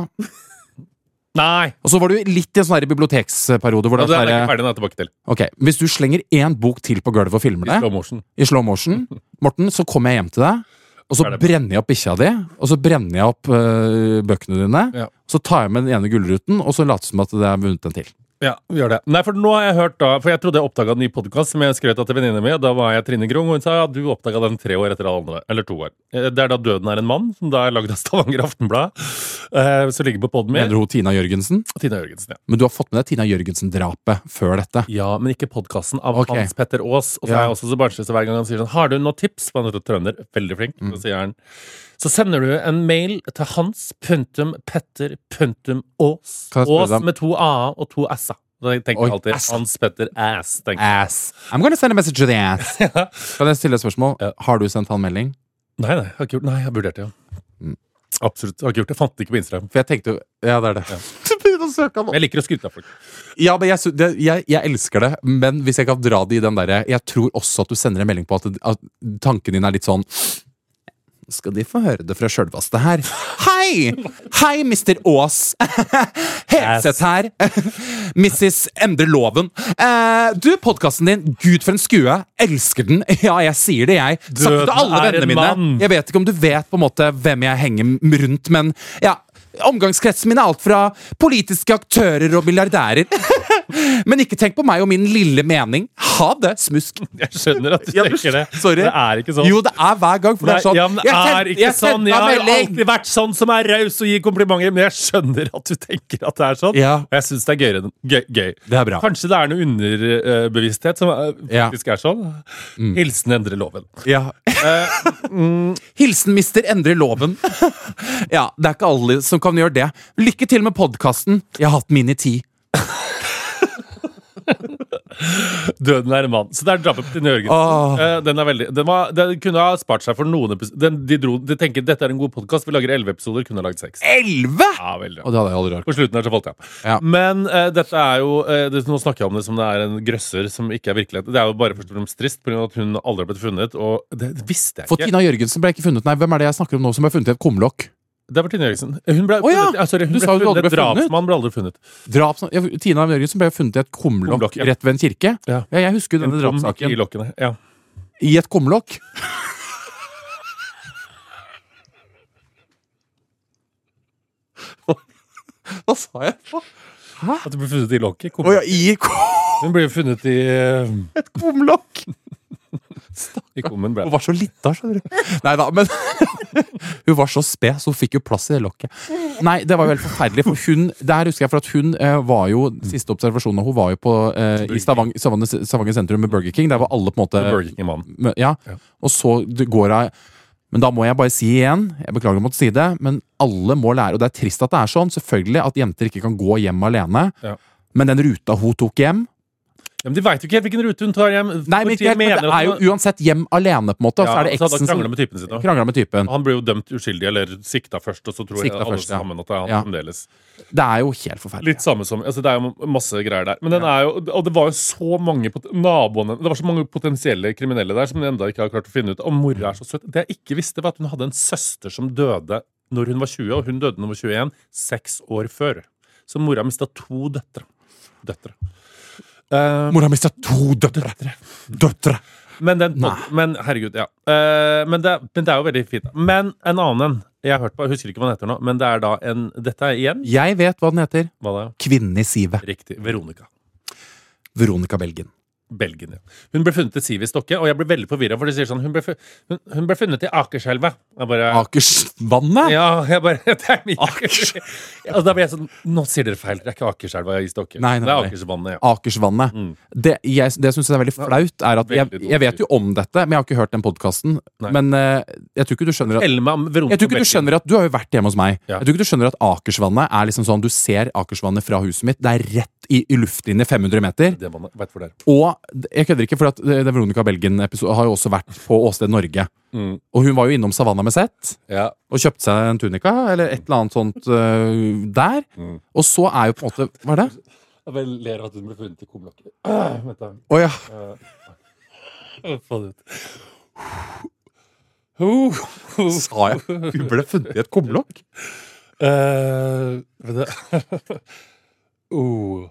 Nei! Og så var du litt i en sånn her biblioteksperiode. Hvor Ja, det det er er sånn jeg her, ikke ferdig, nå er jeg tilbake til. ok, hvis du slenger én bok til på gulvet og filmer I det, slow motion. i slow motion, Morten, så kommer jeg hjem til deg, og så Ferdig. brenner jeg opp bikkja di, og så brenner jeg opp øh, bøkene dine, Ja. så tar jeg med den ene gullruten, og så later som at det er vunnet en til. Ja, vi gjør det. Nei, for nå har jeg hørt da, for jeg trodde jeg oppdaget en ny podcast som jeg skrøt av til venninne mi, da var jeg Trine Grung, og hun sa ja, du oppdaget den tre år etter alle andre, eller to år. Det er da Døden er en mann, som da er laget av Stavanger Aftenblad, eh, som ligger på podden min. Mener du Tina Jørgensen? Tina Jørgensen, ja. Men du har fått med deg Tina Jørgensen-drapet før dette? Ja, men ikke podcasten av Ok. Hans Petter Aas, og så Ja. er jeg også så barnslig, så hver gang han sier sånn, har du noen tips? For han er trønder, veldig flink, Mm. så sier han, så sender du en mail til Hans punktum Petter punktum Aas, Kan jeg spørre Aas deg om- med to A og to S-a. Da tenker Oi, jeg alltid ass. Hans Petter Ass, tenker jeg. Ass. I'm gonna send a message to the ass. Kan jeg stille et spørsmål? Ja. Har du sendt han melding? Nei, nei, jeg har ikke gjort, nei, jeg har vurdert det, ja. Mm. Absolutt, jeg har ikke gjort det, jeg fant det ikke på Instagram. For jeg tenkte jo Ja, det er det. Du begynner å søke han opp. Jeg liker å skryte av folk. Ja, men jeg, sy- det, jeg, jeg elsker det, men hvis jeg kan dra det i den derre Jeg tror også at du sender en melding på at, at tanken din er litt sånn skal de få høre det fra sjølvaste her. Hei! Hei, mister Aas. Hetseth her. missis Endre Loven. Eh, du, podkasten din, Gud for en skue. Elsker den. Ja, jeg sier det, jeg. Sagt det til alle Døden er vennene en mine. mann. Jeg vet ikke om du vet på en måte hvem jeg henger rundt, men ja. Omgangskretsen min er alt fra politiske aktører og milliardærer. Men ikke tenk på meg og min lille mening. Ha det, smusk. Jeg skjønner at du Ja, du- tenker det. sorry. Det er ikke sånn. Jo, det er hver gang. For det er sånn ja, men det jeg er send- ikke jeg sånn. sendte Jeg har jo melding. alltid vært sånn som er raus og gir komplimenter, men jeg skjønner at du tenker at det er sånn. Ja. Og jeg syns det er gøyere enn gøy, gøy. Det er bra. Kanskje det er noe underbevissthet som eh, Ja. faktisk er sånn. Hilsen Endre Loven. Ja. Hilsen mister Endre Loven. Ja, det er ikke alle som kan gjøre det. Lykke til med podkasten. Jeg har hatt min i ti. Døden er en mann. Så det er drapet på Tina Jørgensen. Åh. Eh, Den er veldig den, var, den kunne ha spart seg for noen episoder. De, dro, de tenker dette er en god podkast. Vi lager elleve episoder. Kunne ha lagd seks. Elleve?! Ja, veldig. Og det hadde jeg aldri hørt. På slutten her så falt jeg av. Ja. Men eh, dette er jo eh, det, nå snakker jeg om det som det er en grøsser som ikke er virkelighet. Det er jo bare først og fremst trist pga. at hun aldri har blitt funnet. Og det visste jeg For ikke. Tina Jørgensen ble ikke funnet. Nei, hvem er det jeg snakker om nå som ble funnet i et kumlokk? Det var Tina Jørgensen. Hun ble Å, ja. funnet, ja, sorry, hun Du ble sa jo du aldri funnet. ble funnet. Drapsmann ble aldri funnet. Drap, ja, Tina Jørgensen ble funnet i et kumlokk Kumlokk, ja. rett ved en kirke. Ja. Ja, jeg husker jo En denne tom i drapssaken. lokkene. Ja. I et kumlokk. Hva sa jeg? At det ble funnet i lokket. Å ja, i Hun ble funnet i eh, et kumlokk! I kummen. Ble. Hun var så lita, skjønner du. Nei da, men hun var så sped, så hun fikk jo plass i det lokket. Nei, det var jo helt forferdelig. For hun, det her husker jeg, for at hun eh, var jo siste observasjonen, hun var jo på eh, i Stavang, Stavanger, Stavanger sentrum med Burger King. Der var alle på en måte Burger King-mann. Men- Ja, Ja. og så det går jeg Men da må jeg bare si igjen, jeg beklager å måtte si det, men alle må lære, og det er trist at det er sånn, selvfølgelig at jenter ikke kan gå hjem alene, Ja. men den ruta hun tok hjem, Ja, men de veit jo ikke helt hvilken rute hun tar hjem. nei, men, Politiet ikke helt, men mener det at er jo hun- uansett hjem alene på en måte, og så er det så hadde eksen han som kranglet med typen sin. da. krangler med typen. Han ble jo dømt uskyldig, eller sikta først, og så tror jeg Sikta alle først, ja. sammen at det er han Ja. fremdeles. Det er jo helt forferdelig. Litt samme som, altså Det er jo masse greier der. Men den er jo, og det var jo så mange pot- naboene Det var så mange potensielle kriminelle der som de enda ikke har klart å finne ut. Og mora er så søt. Det jeg ikke visste, var at hun hadde en søster som døde når hun var tjue, og hun døde når hun var tjueen, seks år før. Så mora mista to døtre. Døtre. Eh, Mor har mistet to døtre. Døtre. men, den, Nei. men herregud, ja. Eh, men, det, men det er jo veldig fint. Men en annen en jeg har hørt på, jeg husker ikke hva den heter nå, men det er da en Dette er igjen Jeg vet hva den heter. Hva da? Kvinnen i sivet. Riktig. Veronica. Veronica Belgien. Belgien, ja. Hun ble funnet til Siv i Stokke, og jeg ble veldig forvirra, for de sier sånn Hun ble, fu- hun, hun ble funnet i Akerselva. Jeg bare Akersvannet? Ja, jeg bare Det er mye Akers- Ja, og da ble jeg sånn Nå sier dere feil. Det er ikke Akerselva i Stokke. Nei, nei, Det er nei. Akersvannet, ja. Akersvannet. Mm. Det, jeg, det syns jeg er veldig flaut, er at jeg, Veldig jeg vet jo om dette, men jeg har ikke hørt den podkasten. Nei. Men eh, jeg tror ikke du skjønner at Elma Veronica jeg tror ikke du Belgien. skjønner at Du har jo vært hjemme hos meg. Ja. Jeg tror ikke du skjønner at Akersvannet er liksom sånn Du ser Akersvannet fra huset mitt. Det er rett i, i luftlinje fem hundre meter. Det vannet, vet hvor det er. Og jeg kødder ikke, for at det det Veronica Belgien-episode har jo også vært på Åsted Norge. Mm. Og hun var jo innom Savannah med sett Ja. og kjøpte seg en tunika eller et eller annet sånt øh, der. Mm. Og så er jo på en måte Hva er det? Jeg bare ler av at hun ble funnet i kumlokket. Ah, vent da. Å ja. Få det ut. Oh. Sa jeg hun ble funnet i et kumlokk? Eh, vet du oh.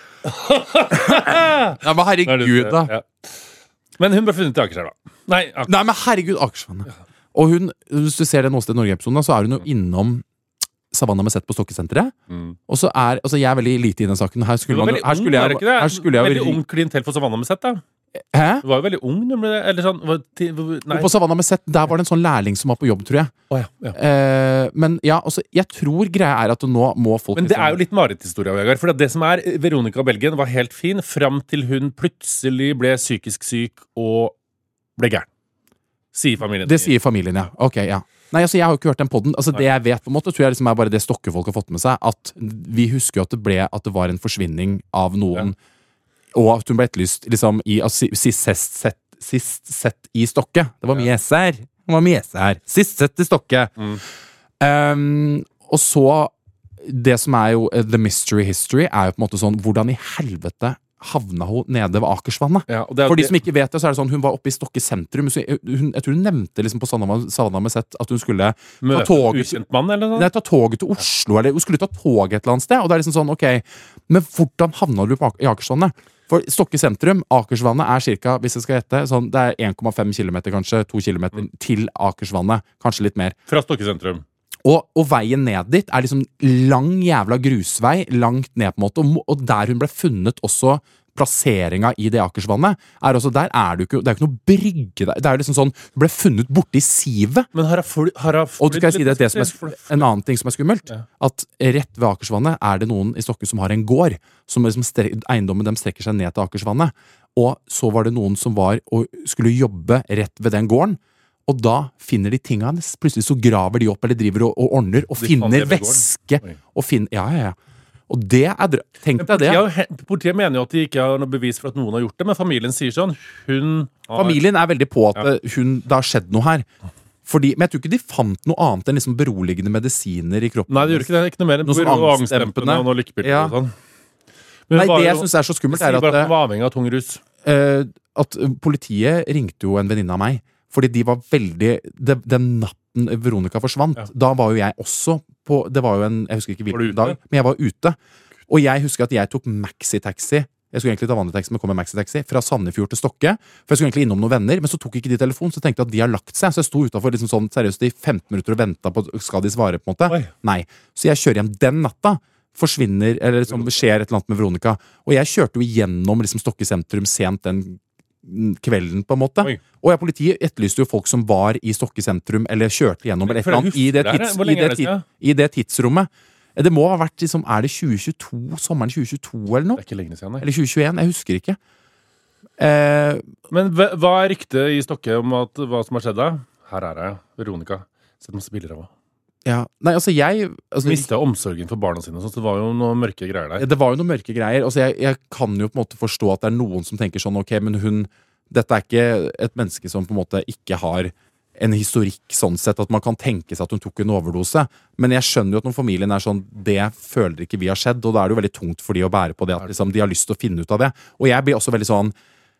Ja, men Nå er det herregud, ute, da. ja. Men hun ble funnet i Akerselva. Nei, Aker. Nei, men herregud, Akersvannet. Og hun, hvis du ser den Åsted Norge-episoden, da, så er hun jo innom Savannah med sett på Stokkesenteret. Mm. Og så er, altså jeg er veldig lite i den saken. Her Du skulle, var man, veldig her ung, skulle var jeg, det ikke det? her skulle jeg Veldig ung klientell for Savannah med sett, da. Hæ? Du var jo veldig ung, nemlig det. Eller sånn, var, ti- nei. På Savannah med sett, der var det en sånn lærling som var på jobb, tror jeg. Å, ja, ja. Eh, men ja, altså, jeg tror greia er at nå må folk Men det er jo litt mareritthistorie, Vegard. For det som er Veronica Belgien var helt fin fram til hun plutselig ble psykisk syk og ble gæren. Sier familien. Det sier familien, ja. Ok, ja. Nei, altså, jeg har jo ikke hørt den podden. Altså, det jeg vet, på en måte, tror jeg liksom er bare det Stokke-folk har fått med seg. At vi husker jo at det ble At det var en forsvinning av noen, og at hun ble etterlyst liksom, i, altså, sist, sist, sett, sist sett i Stokke. Det var mye S her. Det var mye S her. Sist sett i Stokke. Mm. Um, og så det som er jo uh, the mystery history, er jo på en måte sånn hvordan i helvete havna hun nede ved Akersvannet. Ja, og det er- For de som ikke vet det, så er det sånn hun var oppe i Stokke sentrum. Så hun, jeg tror hun nevnte liksom på Savannah med sett at hun skulle ta Møte en toget, ukjent mann, eller noe? nei, ta toget til Oslo, eller hun skulle ta toget et eller annet sted. Og det er liksom sånn, ok, men hvordan havna du på, Ak- i Akersvannet? For Stokke sentrum, Akersvannet er cirka, hvis jeg skal gjette, sånn, det er en komma fem kilometer kanskje, to kilometer til Akersvannet. Kanskje litt mer. Fra Stokke sentrum. Og, og veien ned dit er liksom lang jævla grusvei, langt ned på en måte, og, mo- og der hun ble funnet også, plasseringa i det Akersvannet, er også, der er det jo ikke, det er jo ikke noe brygge der. Det er jo liksom sånn, hun ble funnet borte i sivet. Men har jeg flytt har jeg Og du skal jeg si det, det som er, flytt- sk- en annen ting som er skummelt, Ja. at rett ved Akersvannet er det noen i Stokke som har en gård, som liksom stre- eiendommen dem strekker seg ned til Akersvannet, og så var det noen som var og skulle jobbe rett ved den gården, og da finner de tingene hennes. Plutselig så graver de opp eller driver og, og ordner, og De fant finner det ved gården. væske, Oi. og finner, ja, ja, ja. Og det er drø... Tenk Men deg det. Politiet, har jo he- politiet mener jo at de ikke har noe bevis for at noen har gjort det, men familien sier sånn. Hun har Familien er veldig på at Ja. eh, hun, det har skjedd noe her. Fordi, men jeg tror ikke de fant noe annet enn liksom beroligende medisiner i kroppen. Nei, det gjør ikke det. Ikke noe mer enn Noe sånn og angstdempende. angstdempende og noe lykkepiller Ja. og sånn. Men Nei, var det jeg jo- syns er så skummelt, sier er at, bare at hun eh, var avhengig av tung rus. eh, at eh, politiet ringte jo en venninne av meg. Fordi de var veldig det, Den natten Veronica forsvant, Ja. da var jo jeg også på Det var jo en Jeg husker ikke Var du hvilken ute? dag, men jeg var ute. Og jeg husker at jeg tok maxitaxi. Jeg skulle egentlig ta vanlig taxi, men kom med maxitaxi fra Sandefjord til Stokke. For jeg skulle egentlig innom noen venner, men så tok ikke de telefon. Så tenkte jeg at de har lagt seg. Så jeg sto utenfor liksom sånn, seriøst i femten minutter og venta på skal de svare. på en måte Oi. Nei. Så jeg kjører hjem den natta. Forsvinner, eller liksom, skjer et eller annet med Veronica. Og jeg kjørte jo gjennom liksom, Stokke sentrum sent den kvelden, på en måte. Oi. Og jeg, politiet etterlyste jo folk som var i Stokke sentrum, eller kjørte gjennom, eller et For eller jeg annet, i det, husker det her, tids, hvor i, lenge er det det tid, siden? i det tidsrommet. Det må ha vært liksom, er det tjue tjueto, sommeren tjue tjueto eller Det noe? er ikke lenge siden, nei. Eller tjue tjueen, jeg husker ikke. Eh, Men hva hva er ryktet i Stokke om at, hva som har skjedd da? Her er jeg, Veronica. Sett masse bilder av henne. ja, nei, altså jeg altså, Mista omsorgen for barna sine. Så det var jo noen mørke greier der. Det var jo noen mørke greier. Altså, jeg, jeg kan jo på en måte forstå at det er noen som tenker sånn, ok, men hun Dette er ikke et menneske som på en måte ikke har en historikk sånn sett, at man kan tenke seg at hun tok en overdose. Men jeg skjønner jo at når familien er sånn, det føler ikke vi har skjedd, og da er det jo veldig tungt for de å bære på det, at liksom, de har lyst til å finne ut av det. Og jeg blir også veldig sånn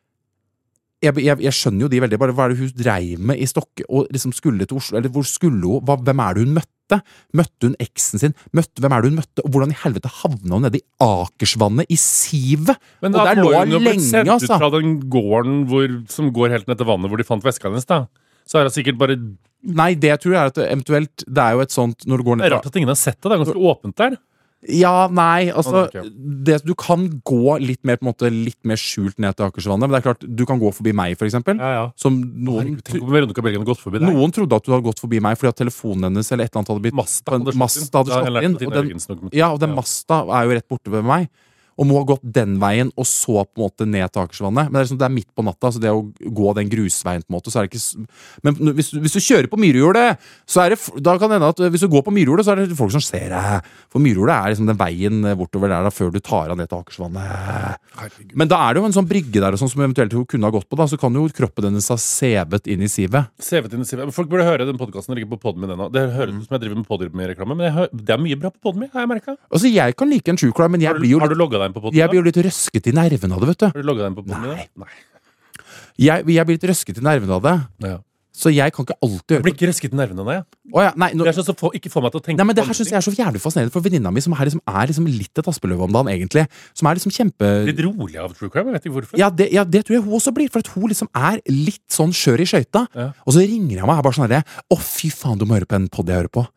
jeg, jeg, jeg skjønner jo de veldig, bare hva er det hun dreiv med i Stokke, og liksom skulle til Oslo, eller hvor skulle hun, hva, hvem er det hun møtte? Møtte hun eksen sin? Møtte, hvem er det hun møtte? Og hvordan i helvete havna hun nede i Akersvannet i sivet? Men Og da der må lå hun hun jo blitt lenge, sendt ut altså. fra den gården hvor, som går helt ned til vannet, hvor de fant veska hennes, da. Så er det sikkert bare Det Nei, det jeg tror jeg er at det, eventuelt, det er jo et sånt, når du går ned er rart at ingen har sett det. Det er ganske åpent der. Ja, nei, altså Ok. det, Du kan gå litt mer på en måte Litt mer skjult ned til Akersvannet. Men det er klart, du kan gå forbi meg, for eksempel. Ja, ja. Som noen, Herregud, tenk om Veronica Belgien hadde gått forbi der. noen trodde at du hadde gått forbi meg fordi at telefonen hennes eller et eller annet hadde blitt Masta hadde Masta slått hadde inn. slått inn, og den, den, ja, og den Masta er jo rett borte ved meg. Og må ha gått den veien, og så på en måte ned til Akersvannet. Men det er, liksom, det er midt på natta, så det å gå den grusveien på en måte, så er det ikke s- Men hvis, du- hvis du kjører på Myrhjulet, så er det f- Da kan det hende at hvis du går på Myrhjulet, så er det folk som ser deg. For Myrhjulet er liksom den veien bortover der da, før du tar av ned til Akersvannet. Herregud. Men da er det jo en sånn brygge der og sånn som eventuelt hun kunne ha gått på, da. Så kan jo kroppen hennes ha sevet inn i sivet. Sevet inn i sivet. Folk burde høre den podkasten ligger på Podme ennå. Det høres ut som jeg driver med Podme-reklame, men jeg hø det er mye bra på Podme, har jeg merka. Altså, jeg kan like en true crime, men jeg Har, du- blir jo har du litt, logga deg inn på Podme? jeg blir jo litt røsket i nervene av det, vet du. Har du logga deg inn på Podme? Nei. da? Nei. Jeg, jeg blir litt røsket i nervene av det. Ja. Så jeg kan ikke alltid Jeg blir gjøre ikke røsket i nervene av det. Å, ja, nei, nå, Det er sånn som få- ikke får meg til å tenke nei, men det på her andre synes jeg er så jævlig fascinerende for venninna mi, som er liksom, er liksom litt et aspeløv om dagen, egentlig. Som er liksom kjempe ting. Litt rolig av true crime. Jeg vet ikke hvorfor. ja det, ja, det tror jeg hun også blir, for at hun liksom er litt sånn skjør i skøyta. Ja. Og så ringer jeg meg, jeg er bare sånn herre Å, fy faen, du må høre på en podd jeg hører på.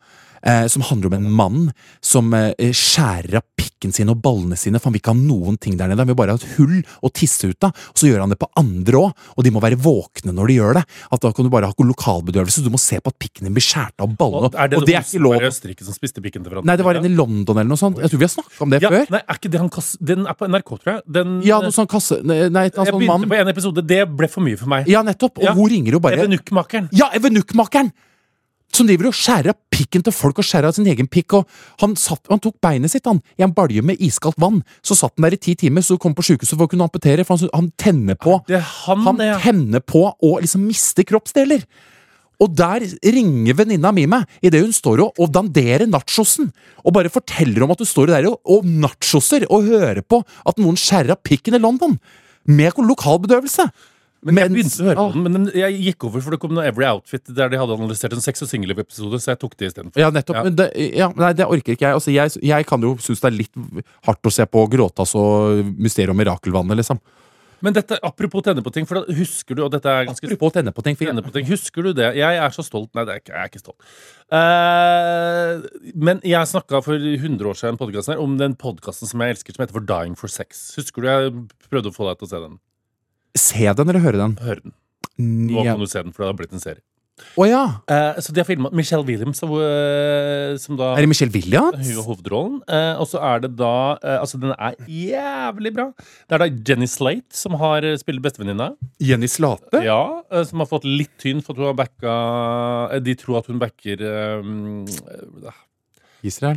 eh, som handler om en mann som eh, skjærer av pikken sin og ballene sine, for han vil ikke ha noen ting der nede, han vil bare ha et hull og tisse ut av, og så gjør han det på andre også, og de må være våkne når de gjør det, at da kan du bare ha lokalbedøvelse, så du må se på at pikken din blir skjært av ballene, Og er det, og det er ikke lov. Var det Østerrike som spiste pikken til hverandre? Nei, det var en i London eller noe sånt, jeg tror vi har snakket om det ja, før. Nei, er ikke det han kass... Den er på N R K, tror jeg. Den, Ja, noe sånn kasse, nei, nei jeg sånn begynte mann. på en episode, det ble for mye for meg. Ja, nettopp, og Ja. hun ringer jo bare... Evenukkmakeren. Ja, Evenukkmakeren! Som driver og skjærer av pikken til folk og skjærer av sin egen pikk, og han, satt, han tok beinet sitt han, i en balje med iskaldt vann, så satt han der i ti timer, så kom på sykehuset for å kunne amputere, for han, han tenner på, Det er han, han det, ja. tenner på å liksom miste kroppsdeler. Og der ringer venninna mi meg, i det hun står og, og danderer nachosen, og bare forteller om at du står der og, og nachoser, og hører på at noen skjærer av pikken i London, med lokalbedøvelse. Men jeg Mens- begynte å høre ah. på den, men den, jeg gikk over, for det kom noe Every Outfit der de hadde analysert en sex- og single-episode, så jeg tok det i stedet for. Ja, nettopp. Ja. Men det, ja, nei, det orker ikke jeg. Altså, jeg. Jeg kan jo synes det er litt hardt å se på Gråtas og Mysterium og Mirakelvannet, liksom. Men dette, apropos tenne på ting, for da husker du, og dette er ganske På å tenne på ting. For tenne på ting, husker du det? Jeg er så stolt. Nei, det er ikke, jeg er ikke stolt. Eh, men jeg snakket for hundre år siden podcasten her, om den podcasten som jeg elsker, som heter For Dying for Sex. Husker du jeg prøvde å få deg til å se den? Se den eller høre den? Hør den. Nå Ja. kan du se den, for det har blitt en serie. Å ja! Eh, så de har filmet Michelle Williams, som, eh, som da Er det Michelle Williams? hun har hovedrollen. Eh, og så er det da eh, Altså, den er jævlig bra. Det er da Jenny Slate som har eh, spilt bestevenninna. Jenny Slate? Ja, eh, som har fått litt tynn for at hun har backa eh, De tror at hun backer eh, Israel?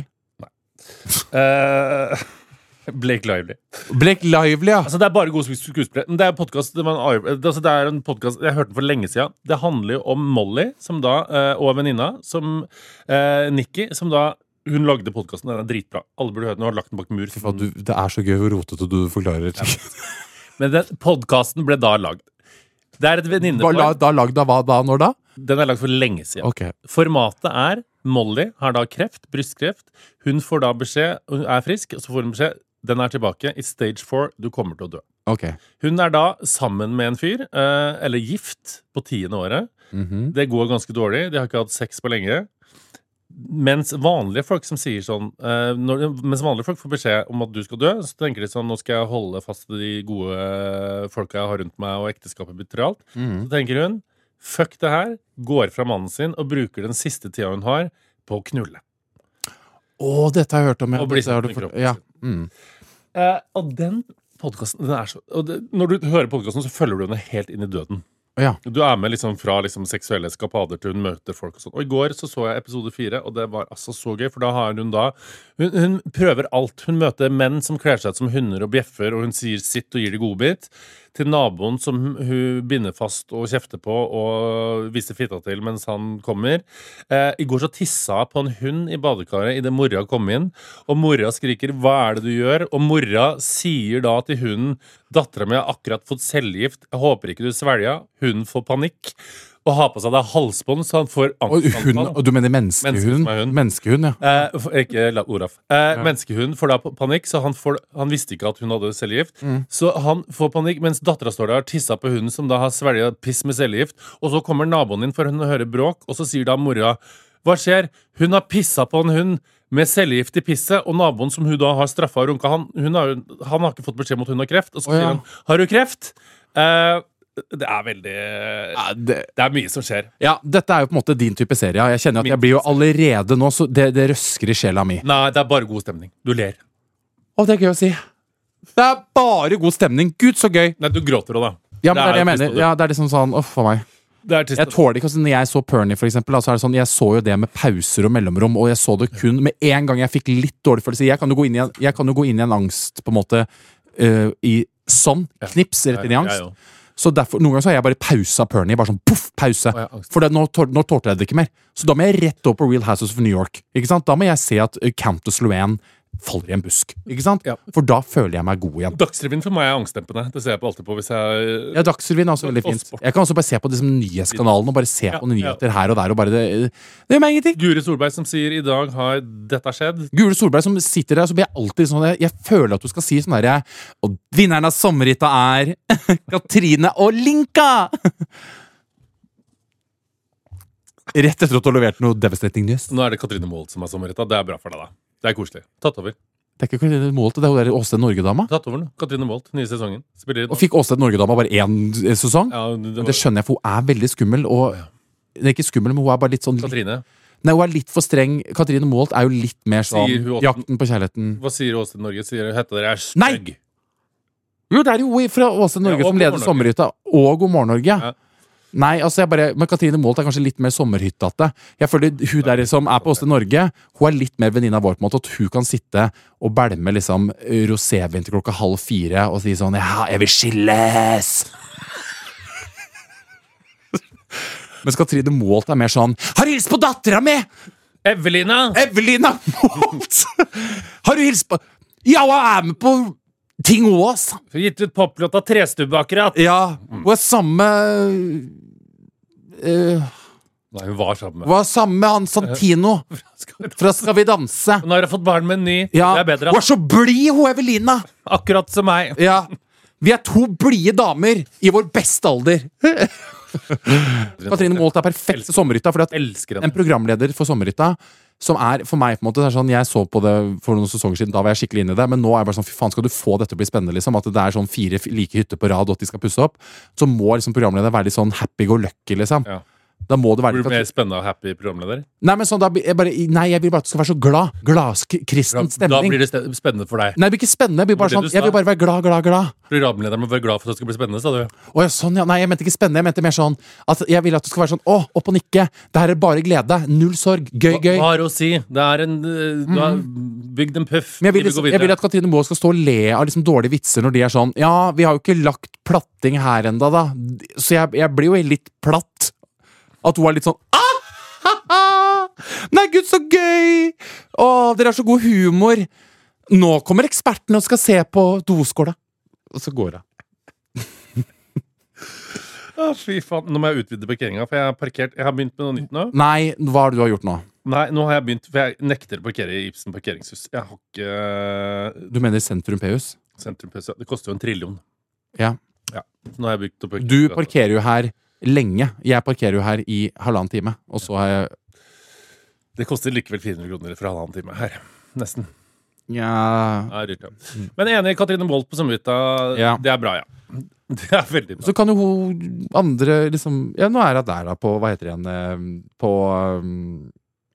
eh, Blake Lively. Blake Lively, ja. Altså, det er bare gode sku- skuespillere. Men Det er, podcast, det, var en, altså, det er en podcast Jeg hørte den for lenge siden. Det handler jo om Molly, som da, eh, og venninna, som eh, Nikki, som da hun lagde podcasten. Den er dritbra. Alle burde høre den. Hun har lagt den bak mur. Fy faen, du, det er så gøy hvor rotete du forklarer. Men den podcasten ble da lagd. Det er et Hva, la, venninnepar. da lagd av hva da? Når da? Den er lagd for lenge siden. Ok. Formatet er Molly har da kreft, brystkreft. Hun får da beskjed, hun er frisk, og så får hun beskjed den er tilbake i stage four, du kommer til å dø. Ok. Hun er da sammen med en fyr, eh, eller gift, på tiende året. Mhm. Det går ganske dårlig, de har ikke hatt sex på lenge. Mens vanlige folk som sier sånn eh, når, Mens vanlige folk får beskjed om at du skal dø, så tenker de sånn, nå skal jeg holde fast de gode folka jeg har rundt meg, og ekteskapet blir tralt. Mhm. Så tenker hun, fuck det her, går fra mannen sin og bruker den siste tida hun har på å knulle. Å, dette har jeg hørt om. Ja. Og bli Dette har kjent du med fort- kroppen ja. sin. Mm. Eh, og den podcasten, den er så og det, Når du hører podcasten, så følger du henne helt inn i døden. Ja. Du er med liksom fra liksom seksuelle eskapader til hun møter folk og sånn. Og i går så så jeg episode fire, og det var altså så gøy, for da har hun da hun, hun prøver alt. Hun møter menn som kler seg ut som hunder og bjeffer, og hun sier sitt og gir det godbit. Til naboen som hun binder fast og kjefter på og viser fitta til mens han kommer. Eh, I går så tissa hun på en hund i badekaret idet mora kom inn, og mora skriker 'hva er det du gjør?' Og mora sier da til hunden 'dattera mi har akkurat fått cellegift, jeg håper ikke du svelger'. Hunden får panikk og har på seg det halsbånd, så han får Og, hund, angstanfall. og du mener menneskehund? Menneske som er hund. Menneskehund, ja. Eh, for- ikke la- Olaf. Eh, Menneskehund får da p- panikk, så han, får, han visste ikke at hun hadde cellegift. Mm. Så han får panikk, mens dattera står der og tisser på hunden, som da har svelget piss med cellegift. Og så kommer naboen inn, for hun hører bråk, og så sier da mora 'hva skjer?' 'Hun har pissa på en hund med cellegift i pisset', og naboen som hun da har straffa og runka, han, hun har, jo- han har ikke fått beskjed om at hun har kreft. Og så Å, ja. sier han 'har du kreft?' Eh, det er veldig Ja, det, Det er mye som skjer. ja, dette er jo på en måte din type serie. Jeg kjenner at Min jeg blir jo type serie. allerede nå, så det, det røsker i sjela mi. Nei, det er bare god stemning. Du ler. Å, det er gøy å si. Det er bare god stemning. Gud, så gøy. Nei, du gråter òg, da. Ja, men det er det jeg jo mener. trist å dø. Ja, det er liksom sånn, uff for meg. Det er trist. Jeg tåler ikke, altså, når jeg så Pernie for eksempel, da, så er det sånn, jeg så jo det med pauser og mellomrom, og jeg så det kun med en gang jeg fikk litt dårlig følelse. Jeg kan jo gå inn i en, jeg kan jo gå inn i en angst, på en måte, øh, i sånn, knips rett inn i angst. Jeg òg. Så derfor, noen ganger så har jeg bare pausa Pernie, bare sånn, puff, pause. Å, ja, angst. For det, nå, tår, nå tålte jeg det ikke mer. Så da må jeg rett opp på Real Houses of New York. Ikke sant? Da må jeg se at uh, Countess Luann faller i en busk. Ikke sant? Ja. For da føler jeg meg god igjen. Dagsrevyen for meg er angstdempende. Det ser jeg på alltid på hvis jeg Ja, Dagsrevyen er også veldig Og fint. sport. Jeg kan også bare se på liksom, nyhetskanalen og bare se Ja, på nyheter her og der. Og bare det, det gjør meg ingenting. Guri Solberg som sier 'i dag har dette skjedd'. Gule Solberg som sitter der, så blir jeg alltid sånn Jeg, jeg føler at du skal si sånn derre Og vinneren av sommerhytta er Katrine og Linka! Rett etter at du har levert noe devastating news. Nå er det Katrine Moholt som er sommerhytta. Det er bra for deg, da. Det er koselig. Tatt over. Det er ikke Katrine Moholt, det er jo der Åsted Norge-dama. Tatt over nå. Katrine Moholt, nye sesongen. Spiller i Og fikk Åsted Norge-dama bare én sesong? Ja, det, Det skjønner jeg, for hun er veldig skummel. Og det er ikke skummel, men hun er bare litt sånn Katrine. Nei, hun er litt for streng. Katrine Moholt er jo litt mer sånn Sier hun- Jakten på kjærligheten. Hva sier Åsted Norge? Sier hetta dere er Nei! stygg? Jo, det er jo hun fra Åsted Norge Ja, og som God leder morgen, sommerhytta. Og God morgen, Norge. Ja. Nei, altså jeg bare Men Katrine Moholt er kanskje litt mer sommerhyttete. Jeg føler hun der som er på Åsted Norge, hun er litt mer venninna vår på en måte. At hun kan sitte og bælme liksom rosévin til klokka halv fire og si sånn Ja, jeg vil skilles! Mens Katrine Moholt er mer sånn Har du hilst på dattera mi?! Evelina! Evelina Moholt! Har du hilst på Ja, hun er med på ting òg, altså. Gitt ut poplåta Trestubbe akkurat. Ja, hun er samme uh, Nei, hun var sammen med Hun er samme med han Santino fra Skal vi danse. Nå har jeg fått barn med en ny. Ja, Det er bedre. hun er så blid, hun Evelina. Akkurat som meg. Ja, vi er to blide damer i vår beste alder. Katrine Moholt er perfekt til sommerhytta, fordi at Elsker en henne. programleder for sommerhytta som er for meg på en måte det er sånn, jeg så på det for noen sesonger siden, da var jeg skikkelig inne i det, men nå er jeg bare sånn, fy faen, skal du få dette til å bli spennende liksom, at det er sånn fire like hytter på rad og at de skal pusse opp, så må liksom programleder være litt sånn happy go lucky liksom. Ja. Da må det være Blir du mer spennende og happy programleder? Nei, men sånn, da, blir jeg bare, nei, jeg vil bare at du skal være så glad. Gladkristen Da stemning. blir det ste- spennende for deg. Nei, det blir ikke spennende. Jeg, blir bare Det var sånn, det du jeg vil sa. bare være glad, glad, glad. Programlederen må være glad for at det skal bli spennende, sa du. Å, ja, sånn, ja. Nei, jeg mente ikke spennende. Jeg mente mer sånn at jeg vil at du skal være sånn å, opp og nikke. Det her er bare glede. Null sorg. Gøy, Hva, gøy. hva har å si? Det er en uh, Du har bygd en puff. Men jeg vil, De liksom, gå jeg vil videre. at Katrine Moe skal stå og le av liksom dårlige vitser når de er sånn ja, vi har jo ikke lagt platting her enda, da. Så jeg, jeg blir jo litt platt. At hun er litt sånn ah! Nei, gud, så gøy! Å, dere har så god humor. Nå kommer ekspertene og skal se på doskåla. Og så går hun. Å, fy faen. Nå må jeg utvide parkeringa, for jeg har parkert Jeg har begynt med noe nytt nå. Nei, hva har du gjort nå? Nei, nå har jeg begynt, for jeg nekter å parkere i Ibsen parkeringshus. Jeg har ikke Du mener Sentrum P-hus? sentrum P C. Det koster jo en trillion. Ja. Ja. Så nå har jeg begynt å parkere. Du parkerer jo her lenge. Jeg parkerer jo her i halvannen time. Og så har jeg Det koster likevel fire hundre kroner for halvannen time her. Nesten. Ja Ja, dyrt, ja. Men enig, Katrine Moholt på sommerhytta. Ja. Det er bra, ja. Det er veldig bra. Så kan jo hun andre liksom Ja, nå er hun der, da, på hva heter det igjen eh, På um,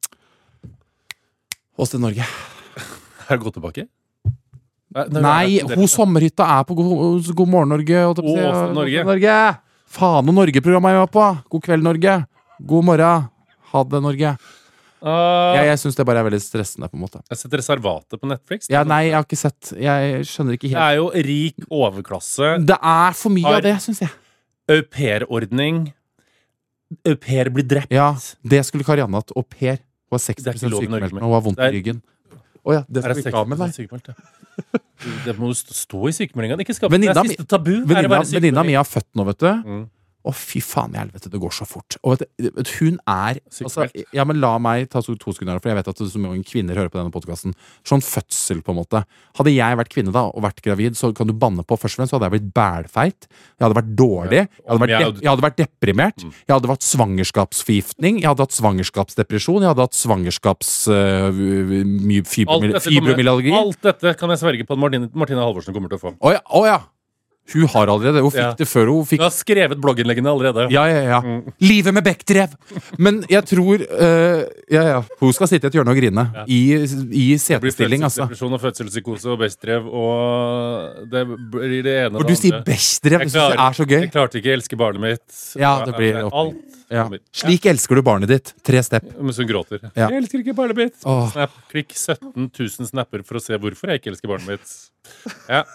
Åsted Norge. Har det gått tilbake? Nei, Nei, hun sommerhytta er på God, God morgen Norge. holdt jeg på å si. Og Åsted Norge. Åsted Norge. Faen og Norge-programmet jeg var på. God kveld, Norge. God morgen. Ha det, Norge. Uh, Jeg, jeg syns det bare er veldig stressende, på en måte. jeg setter Reservatet på Netflix. Ja, nei, jeg har ikke sett Jeg skjønner ikke Det helt er jo rik overklasse. Det er for mye Har- av det, syns jeg. Aupairordning. Au pair blir drept. Ja, det skulle Karianne hatt. Og Per hun var seksti Det er ikke prosent lov i Norge, sykemeldt, men- og hun har vondt Det er- i ryggen. Å ja, det Er skal det vi ikke ha med, nei. sykemeldt, ja. Det må jo stå stå i sykemeldinga. Ikke skap Venninna det er siste tabu. Er det Venninna bare venninna mi sykemelding? har født nå, vet du. Mm. Å, fy faen i helvete, det går så fort. Og vet du, vet du, hun er altså, Sykemeldt. Ja, men la meg ta to, to sekunder, for jeg vet at det er så mange kvinner hører på denne podkasten. Sånn fødsel, på en måte. Hadde jeg vært kvinne da, og vært gravid, så kan du banne på først og fremst, så hadde jeg blitt bælfeit. Jeg hadde vært dårlig. Jeg hadde vært, Ja, de jeg hadde vært deprimert. Jeg hadde vært svangerskapsforgiftning. Jeg hadde hatt svangerskapsdepresjon. Jeg hadde hatt svangerskaps... øh, mye Alt fibromyalgi. dette, kommer, fibromyalgi. alt dette kan jeg sverge på at Martine, Martine Halvorsen kommer til å få. Å ja, å ja! Hun har allerede. Hun fikk Ja. det før hun fikk Du har skrevet blogginnleggene allerede. Ja, ja, ja. Livet med Bechdrev! Men jeg tror øh, Ja, ja. Hun skal sitte i et hjørne og grine. I, i Det blir setestilling, altså. fødselsdepresjon og fødselspsykose og Bechdrev, og det blir det ene og Når det du sier andre. Bechdrev, det Jeg synes jeg klarer- er så gøy. Jeg klarte ikke å elske barnet mitt. Ja, det blir Alt. Ja. Slik elsker du barnet ditt. Tre step. Mens hun gråter. Ja. Jeg elsker ikke barnet mitt. Åh. Snap, klikk sytten tusen snapper for å se hvorfor jeg ikke elsker barnet mitt. Ja.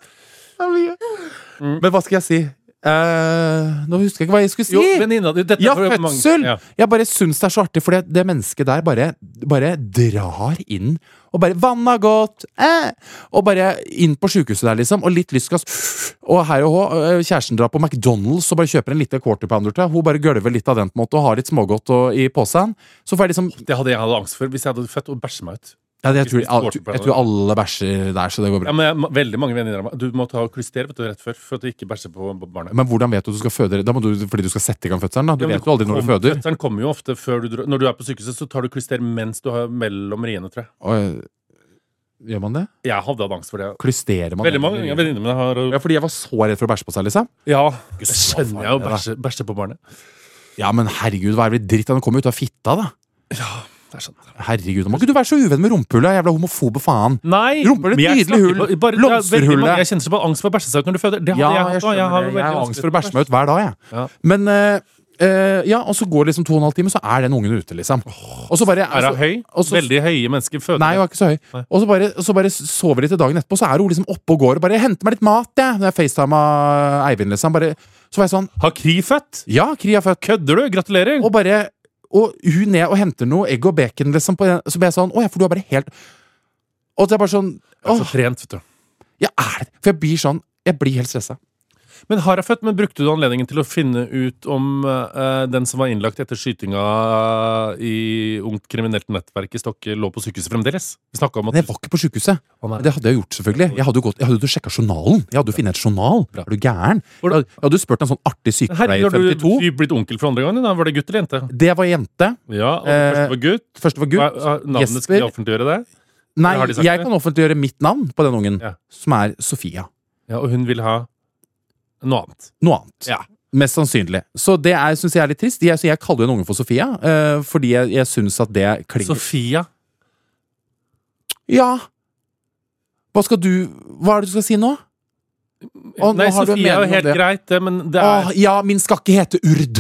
Men hva skal jeg si? Eh, nå husker jeg ikke hva jeg skulle si. Jo, venninna di, dette Ja, er for mange- fødsel! Ja. Jeg bare syns det er så artig, for det, det mennesket der bare, bare drar inn. Og bare 'vannet har gått', eh. Og bare inn på sykehuset der, liksom. Og litt lystgass. Og her og hå, øh, kjæresten drar på McDonald's og bare kjøper en liten quarter pounder til. Hun bare gølver litt av den på en måte og har litt smågodt og, i posen. Så får jeg liksom Det hadde jeg hatt angst for hvis jeg hadde født og bæsjet meg ut. Ja, det, jeg, tror, jeg, jeg tror alle bæsjer der, så det går bra. Ja, men jeg, veldig mange venner av meg. Du må ta klyster vet du, rett før, for at du ikke bæsjer på barnet. Men hvordan vet du at du skal føde? Da må du, fordi du skal sette i gang fødselen, da? Du ja, vet jo aldri når du føder. Fødselen kommer jo ofte før du drar. Når du er på sykehuset, så tar du klyster mens du har mellom riene, tror jeg. Og, gjør man det? Jeg hadde hatt angst for det. Klysterer man veldig mange det? venninner mine har Ja, fordi jeg var så redd for å bæsje på seg, liksom. Ja, det skjønner jeg jo. Bæsje, bæsje på barnet. Ja, men herregud, hva er det dritt? Den kommer ut av fitta, da. Ja, det er sant. Herregud, må ikke du være så uvenn med rumpehullet? Jævla homofobe faen. Nei, rumpehullet, nydelig hull. Blomsterhullet. Jeg kjenner så på angst for å bæsje seg ut når du føder. Det ja, jeg, jeg, jeg, jeg, har, jeg har angst for å bæsje meg ut hver dag, jeg. Ja. Men uh, uh, ja, og så går det liksom to og en halv time, så er den ungen ute, liksom. Og så bare Er hun høy? Også, Veldig høye mennesker føder. Nei, hun er ikke så høy. Nei. Og så bare, så bare sover de til dagen etterpå, så er hun liksom oppe og går og bare 'henter meg litt mat', jeg. Når jeg facetima Eivind, liksom. Bare, så var jeg sånn Har Kri født? Ja, Kri har født. Kødder du? Gratulerer. Og bare Og hun ned og henter noe egg og bacon, liksom. På, så ble jeg sånn Å ja, for du er bare helt Og det er bare sånn Åh. Så trent, vet du. Ja, er det For jeg blir sånn Jeg blir helt stressa. Men har jeg født, men brukte du anledningen til å finne ut om uh, den som var innlagt etter skytinga i Ungt kriminelt nettverk i Stokke, lå på sykehuset fremdeles? Vi snakket om at... Men jeg var ikke på sykehuset. Oh, det hadde jeg gjort, selvfølgelig. Jeg hadde jo gått, jeg hadde jo sjekket journalen. Jeg hadde jo finnet et journal. Bra. Er du gæren? Jeg hadde, jeg hadde jo spurt en sånn artig sykepleier femtito. femtito. Har du blitt onkel for andre gangen? Da? Var det gutt eller jente? Det var jente. Ja, og det første var gutt. Eh, første var gutt. Hva, navnet skal de offentliggjøre det? Nei, jeg kan offentliggjøre mitt navn på den ungen, ja. Som er Sofia. Ja, og hun vil ha noe annet. Noe annet. Ja. Mest sannsynlig. Så det er, synes jeg er litt trist. Jeg, så jeg kaller jo en unge for Sofia, uh, fordi jeg, jeg synes at det klinger. Sofia? Ja. Hva skal du Hva er det du skal si nå? Å, Nei, nå Sofia er jo helt greit, det, men det er Åh, ja, min skal ikke hete Urd.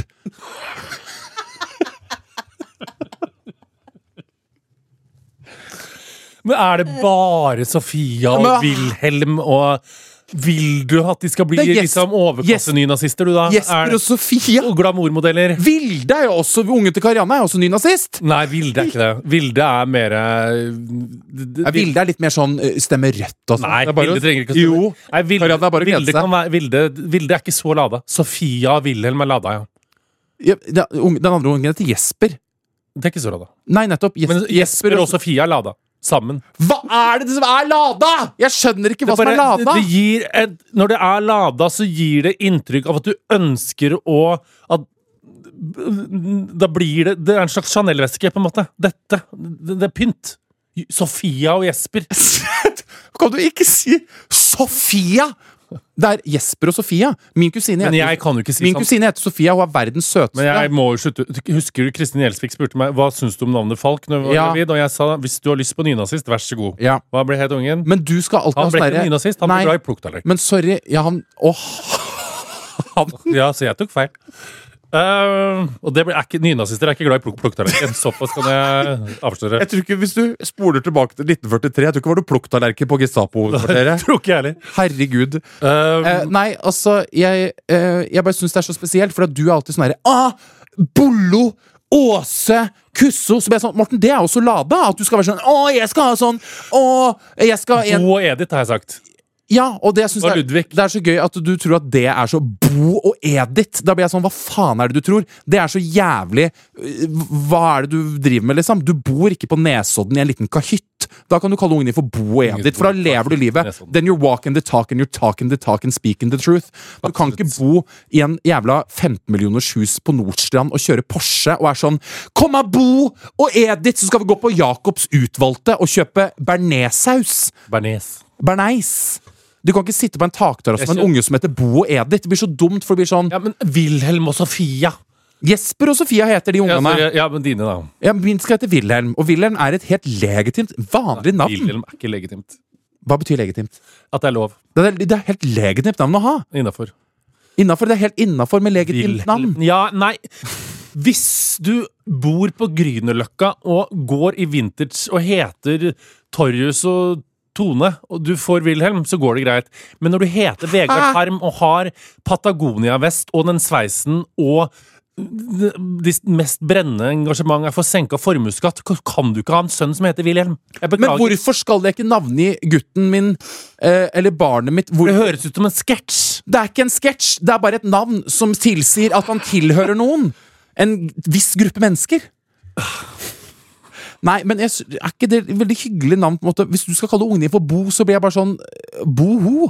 Men er det bare Sofia og men, Wilhelm og Vil du at de skal bli yes, liksom overklasse-nynazister, du da? Jesper og Sofia. Og glamourmodeller. Vilde er jo også Ungen til Karianne er jo også nynazist. Nei, Vilde er ikke det. Vilde er mer ja, Vilde er litt mer sånn stemme rødt og sånn. Nei, Vilde trenger ikke å stemme. Jo, Nei, Vilde, Karianne er bare Vilde, kan være, Vilde, Vilde er ikke så lada. Sofia og Wilhelm er lada, ja. ja den andre ungen heter Jesper. Det er ikke så lada. Nei, nettopp. Jes Men Jesper og Sofia er lada. Sammen. Hva er det som er lada?! Jeg skjønner ikke hva bare, som er lada! Det gir et, når det er lada, så gir det inntrykk av at du ønsker å at, Da blir det Det er en slags Chanel-veske, på en måte. Dette. Det, det er pynt. Sofia og Jesper. Kan du ikke si Sofia?! Det er Jesper og Sofia. Min kusine Men heter, jeg kan jo ikke si min sånn. kusine heter Sofia, hun er verdens søteste. Men jeg må jo slutte. Husker du Kristin Gjelsvik spurte meg hva syns du om navnet Falk når vi var Ja. gravid? Og jeg sa hvis du har lyst på nynazist, vær så god. Ja. Hva ble het ungen? Men du skal alltid Han ha ble sånn ikke derre- nynazist, han ble Nei, glad i plukktallerken. Men sorry, ja, han Åh, han Ja, så jeg tok feil. Uh, og det ble, er ikke, nynazister er ikke glad i plukk plukktallerken. Såpass kan jeg avsløre. Jeg tror ikke, Hvis du spoler tilbake til nitten førtitre, jeg tror ikke var du plukktallerken på Gestapo-kvarteret. Tror ikke jeg heller. Herregud. Uh, Eh, nei, altså, jeg, eh, jeg bare syns det er så spesielt, for at du er alltid sånn herre ah, Bollo! Åse! Kusso! Så blir jeg sånn, Morten, det er også lada! At du skal være sånn Å, jeg skal ha sånn Å, jeg skal ha en Bo og Edith, har jeg sagt. Ja, og det, jeg synes Og det, er, Ludvig. det er så gøy at du tror at det er så Bo og Edith. Da blir jeg sånn, hva faen er det du tror? Det er så jævlig øh, Hva er det du driver med, liksom? Du bor ikke på Nesodden i en liten kahytt. Da kan du kalle ungen din for Bo og Edith, for da lever du livet. Then you're walking the talk and you're talking the talk and speaking the truth. Du kan ikke bo i en jævla femten millioners hus på Nordstrand og kjøre Porsche og er sånn Kom av Bo og Edith, så skal vi gå på Jacobs utvalgte og kjøpe bearnéssaus. Bernes. Berneis. Du kan ikke sitte på en takterrasse med en unge som heter Bo og Edith. Det blir så dumt, for det blir sånn Ja, men Wilhelm og Sofia. Jesper og Sofia heter de Ja, ungene. så, ja, men dine, da. Ja, min skal hete Wilhelm, og Wilhelm er et helt legitimt, vanlig navn. Wilhelm er ikke legitimt. Hva betyr legitimt? At det er lov. Det er, det er helt legitimt navn å ha. Innafor. Innenfor, det er helt innafor med legitimt navn. Ja, nei Hvis du bor på Grünerløkka og går i vintage og heter Torjus og Tone, og du får Wilhelm, så går det greit. Men når du heter Vegard Harm og har Patagonia-vest og den sveisen og de mest brennende engasjement er for senka formuesskatt, kan du ikke ha en sønn som heter Wilhelm? Jeg Men beklager. hvorfor skal jeg ikke navngi gutten min eh, eller barnet mitt hvor... Det høres ut som en sketsj. Det er ikke en sketsj, det er bare et navn som tilsier at han tilhører noen. En viss gruppe mennesker. Nei, men jeg, sy- er ikke det et veldig hyggelig navn? På en måte? Hvis du skal kalle ungen din for Bo, så blir jeg bare sånn Boho.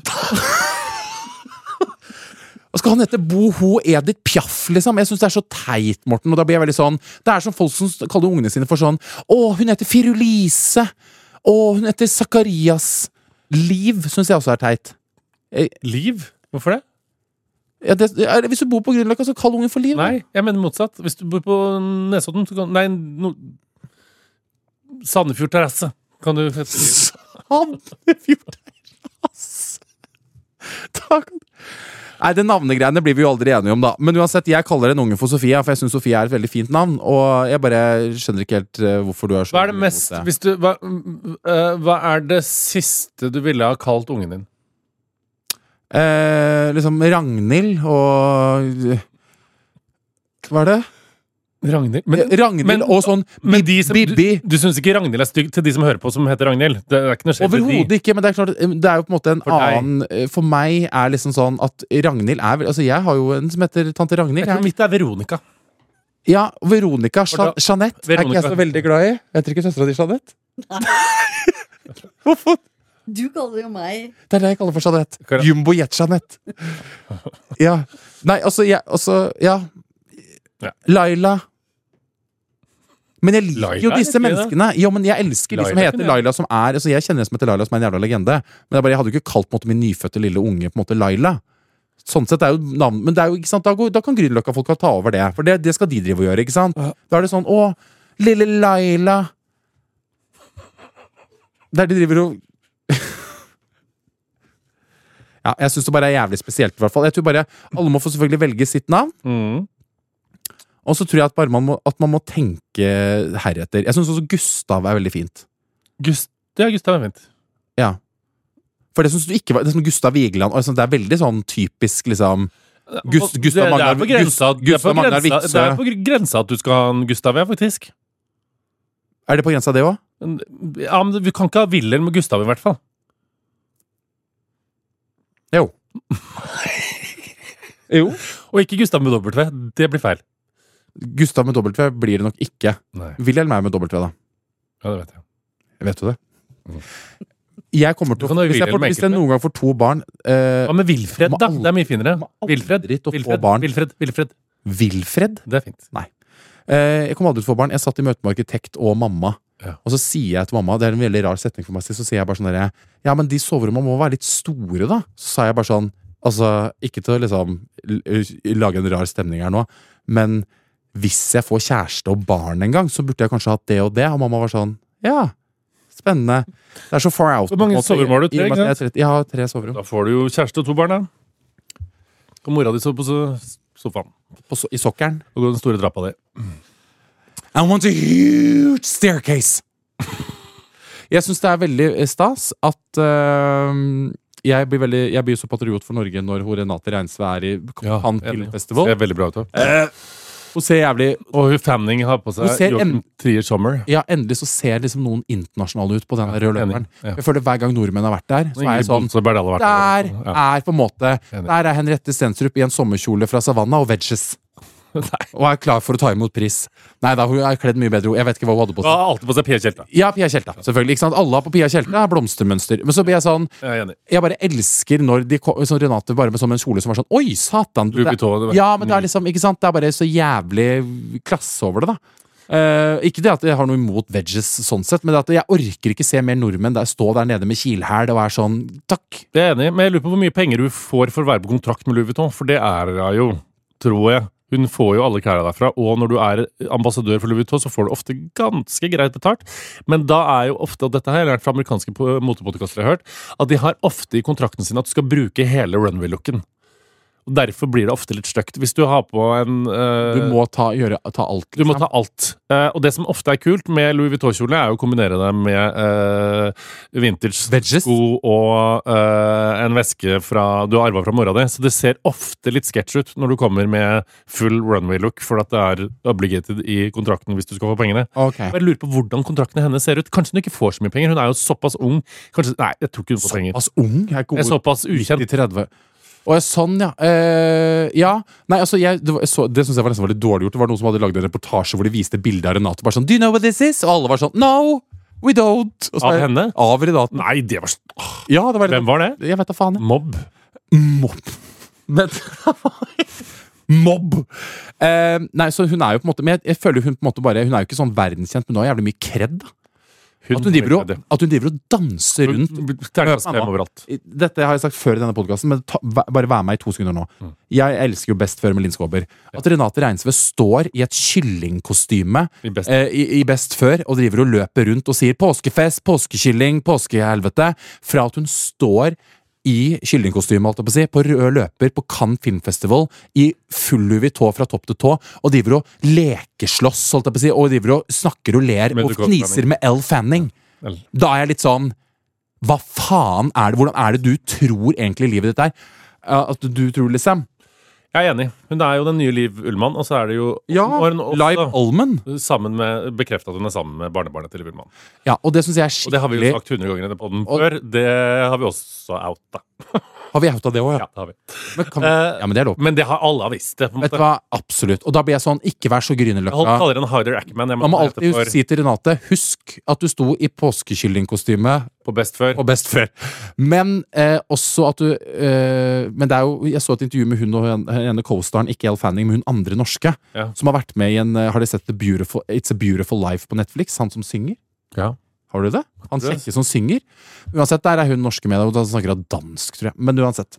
Og skal han hete Boho Edith Piaf, liksom? Jeg synes det er så teit, Morten. Og da blir jeg veldig sånn Det er som folk som kaller ungene sine for sånn Å, hun heter Firulise. Å, hun heter Zakarias. Liv synes jeg også er teit. Jeg, Liv? Hvorfor det? ja, det, er, hvis du bor på Grünerløkka, så kall ungen for Liv. Nei, jeg mener motsatt. Hvis du bor på Nesodden, så kan Nei, no, Sandefjord terrasse. Kan du hete Sandefjord terrasse. Takk. Nei, det navnegreiene blir vi jo aldri enige om, da. Men uansett, jeg kaller en unge for Sofia, for jeg synes Sofia er et veldig fint navn. Og jeg bare skjønner ikke helt uh, hvorfor du er så Hva er det mest imot det. hvis du, hva, uh, hva er det siste du ville ha kalt ungen din? Eh, liksom Ragnhild og Hva er det? Ragnhild? Men, Ragnhild men- og sånn men de som, du, Bibi. du syns ikke Ragnhild er stygg til de som hører på som heter Ragnhild? Det er ikke noe skjedd med de. Overhodet ikke, men det er klart det er jo på en måte en For deg. annen eh, For meg er liksom sånn at Ragnhild er vel Altså, jeg har jo en som heter tante Ragnhild. Jeg tror Jeg. mitt er Veronica. Ja, Veronica For da- Jean- Jeanette er ikke Veronica. jeg så veldig glad i. Heter ikke søstera di Jeanette? Hvorfor? Du kaller jo meg Det er det jeg kaller for Jeanette. Hva er det? Jumbo Jet Jeanette. Ja. Nei, altså, jeg, altså Ja. Ja. Laila. Men jeg liker Laila jo er disse ikke det? menneskene. Jo, men jeg elsker de som Laila er heter ikke det. Laila, som er Altså, jeg kjenner en som heter Laila, som er en jævla legende. Men det er bare, jeg hadde jo ikke kalt på en måte min nyfødte lille unge på en måte Laila. Sånn sett er jo navn Men det er jo, ikke sant, da, går, da kan Grünerløkka-folk ta over det. For det, det skal de drive og gjøre, ikke sant? Ja. Da er det sånn Å, lille Laila. Der de driver og Ja, jeg syns det bare er jævlig spesielt, i hvert fall. Jeg tror bare Alle må få selvfølgelig velge sitt navn. Mm. Og så tror jeg at, bare man må, at man må tenke heretter. Jeg syns også Gustav er veldig fint. Gust ja, Gustav er fint. Ja. For det syns du ikke var Det er som Gustav Vigeland. Altså, det er veldig sånn typisk, liksom Gust, Og Gustav det, det Magnar er på grensa, Gust- det er på Gustav Magnar grensa, Witzøe. det er på grensa at du skal ha en Gustav, ja, faktisk. Er det på grensa, det òg? Men- Ja, men vi kan ikke ha Wilhelm og Gustav, i hvert fall. Jo. jo. Og ikke Gustav med dobbelt V. Det blir feil. Gustav med W blir det nok ikke. Nei, Wilhelm er med W, da. ja, det vet jeg. Vet du det? Mm. Jeg kommer til Du å kan ha Hvis jeg, Wilhelm får, hvis jeg enkelt, noen gang får to barn eh, Hva med Wilfred, må da? aldri- Det er mye finere. må aldri Wilfred, til å få Wilfred, barn. Wilfred, Wilfred. Wilfred? Det er fint. Eh, jeg kommer aldri til å få barn. Jeg satt i møte med arkitekt og mamma. Ja. Og så sier jeg til mamma Det er en veldig rar setning for meg. Så sier jeg bare sånn der, Ja, men de soverommene må være litt store, da. Så sa jeg bare sånn Altså, ikke til å liksom l- lage en rar stemning her nå, men hvis jeg får kjæreste og barn en gang, så burde jeg kanskje hatt det og det. Og mamma var sånn Ja, spennende. Det er så far out. Hvor mange på en måte, soverom har du? i og med Tre, at jeg er tretti. Jeg har tre soverom. Da får du jo kjæreste og to barn, da. Og mora di sover på so- sofaen. På so I sokkelen. Og går den store trappa di. I want a huge staircase. Jeg syns det er veldig stas at øh, jeg blir veldig Jeg blir så patriot for Norge når hun Renate Reinsve er i Cannes enig. Filmfestival. Ser veldig bra ut òg. Hun ser jævlig Og hun Fanning har på Hun seg ser Joachim Trier Sommer. Ja, endelig så ser liksom noen internasjonale ut på den røde Enig. løperen. Ja. Jeg føler hver gang nordmenn har vært der, så er jeg sånn Så burde alle vært Der Ja. er på en måte Enig. Der er Henriette Stenstrup i en sommerkjole fra Savannah og wedges. Og er klar for å ta imot pris. Nei da, hun er kledd mye bedre. Jeg vet ikke hva hun hadde på Hun seg. har alltid på seg Pia Tjelta. Ja, Pia Tjelta, selvfølgelig. Ikke sant? Alle har på Pia Tjelta er blomstermønster. Men så blir jeg sånn Jeg er enig. Jeg bare elsker når de kom, sånn Renate bare med sånn en kjole som var sånn Oi, satan! Louis Vuitton, det var- Ja, men det er liksom Ikke sant? Det er bare så jævlig klasse over det, da. Eh, ikke det at jeg har noe imot veggies sånn sett, men det at jeg orker ikke se mer nordmenn der stå der nede med kilhæl og er sånn Takk! Jeg er enig, men jeg lurer på hvor mye penger hun får for å være på kontrakt med Louis Vuitton, for det er hun jo, tror jeg. Hun får jo alle klærne derfra, og når du er ambassadør for Louis Vuitton, så får du ofte ganske greit betalt. Men da er jo ofte, og dette har jeg lært fra amerikanske po- motepodcaster jeg har hørt, at de har ofte i kontrakten sin at du skal bruke hele runway-looken. Og derfor blir det ofte litt stygt. Hvis du har på en eh, Du må ta, gjøre, ta alt. Du må liksom. ta alt. Eh, og det som ofte er kult med Louis Vuitton-kjole, er jo å kombinere det med eh, vintage Veggies. sko og eh, en veske fra, du har arva fra mora di. Så det ser ofte litt sketsj ut når du kommer med full runway-look, for at det er obligated i kontrakten hvis du skal få pengene. Ok. Og jeg lurer på hvordan kontraktene hennes ser ut. Kanskje hun ikke får så mye penger. Hun er jo såpass ung. Kanskje, nei, jeg tror ikke hun får penger. Såpass ung? Jeg er Jeg er såpass ukjent. i tretti. Og jeg sånn, ja. Eh, ja. Nei, altså, jeg, det, var, jeg så, det synes jeg var nesten var litt dårlig gjort. Det var noen som hadde laget en reportasje hvor de viste bilder av Renate. Bare sånn, do you know what this is? Og alle var sånn, no, we don't. Og så Av var jeg- henne? Av Renate. Nei, det var åh, Ja, det var Hvem var det? Jeg vet da faen. jeg. Mobb. Mobb. Men Mobb. Eh, nei, så hun er jo på en måte Men jeg, jeg føler hun på en måte bare Hun er jo ikke sånn verdenskjent, men hun har jævlig mye kred. da. At hun, driver og, at hun driver og danser rundt. Terningkast fem overalt. Dette har jeg sagt før i denne podcasten, men ta, væ- bare vær med i to sekunder nå. Jeg elsker jo Best før med Linn Skåber. At Renate Reinsve står i et kyllingkostyme I Best. eh, i, i Best før og driver og løper rundt og sier påskefest, påskekylling, påskehelvete, fra at hun står i kyllingkostyme, holdt jeg på å si, på rød løper på Cannes Filmfestival i full Louis Vuitton fra topp til tå, og driver og lekeslåss, holdt jeg på å si, og driver og snakker og ler Med og Dakota fniser Fanning. med Elle Fanning. Eller- Da er jeg litt sånn Hva faen er det? Hvordan er det du tror egentlig livet ditt er? Uh, At du tror, liksom? Jeg er enig. Hun er jo den nye Liv Ullmann, og så er det jo Ja, og hun også Live Olman. sammen med, bekreftet at hun er sammen med barnebarnet til Liv Ullmann. Ja, og det synes jeg er Og det har vi jo skikkelig. sagt hundre ganger i denne podden Og- før. Det har vi også outa. Har vi outa det òg, Ja, ja? det har vi. Men, kan, Eh, ja, men det er lov. Men det har alle har visst det. på en Vet du måte. hva? Absolutt. Og da blir jeg sånn, ikke vær så Jeg holdt gryneløkka. kaller henne Harder Ackerman. Jeg Man må hete alltid for, si til Renate, husk at du sto i påskekyllingkostyme på Best før. og Best før. Men eh, også at du eh, Men det er jo Jeg så et intervju med hun og hen- henne co-staren, ikke Elle Fanning, men hun andre norske, Ja. som har vært med i en eh, Har dere sett The Beautiful, It's a Beautiful Life på Netflix? Han som synger? Ja. Har du det? Han tror det. kjekke som synger. Uansett, der er hun norske med, og da snakker hun dansk, tror jeg. Men uansett.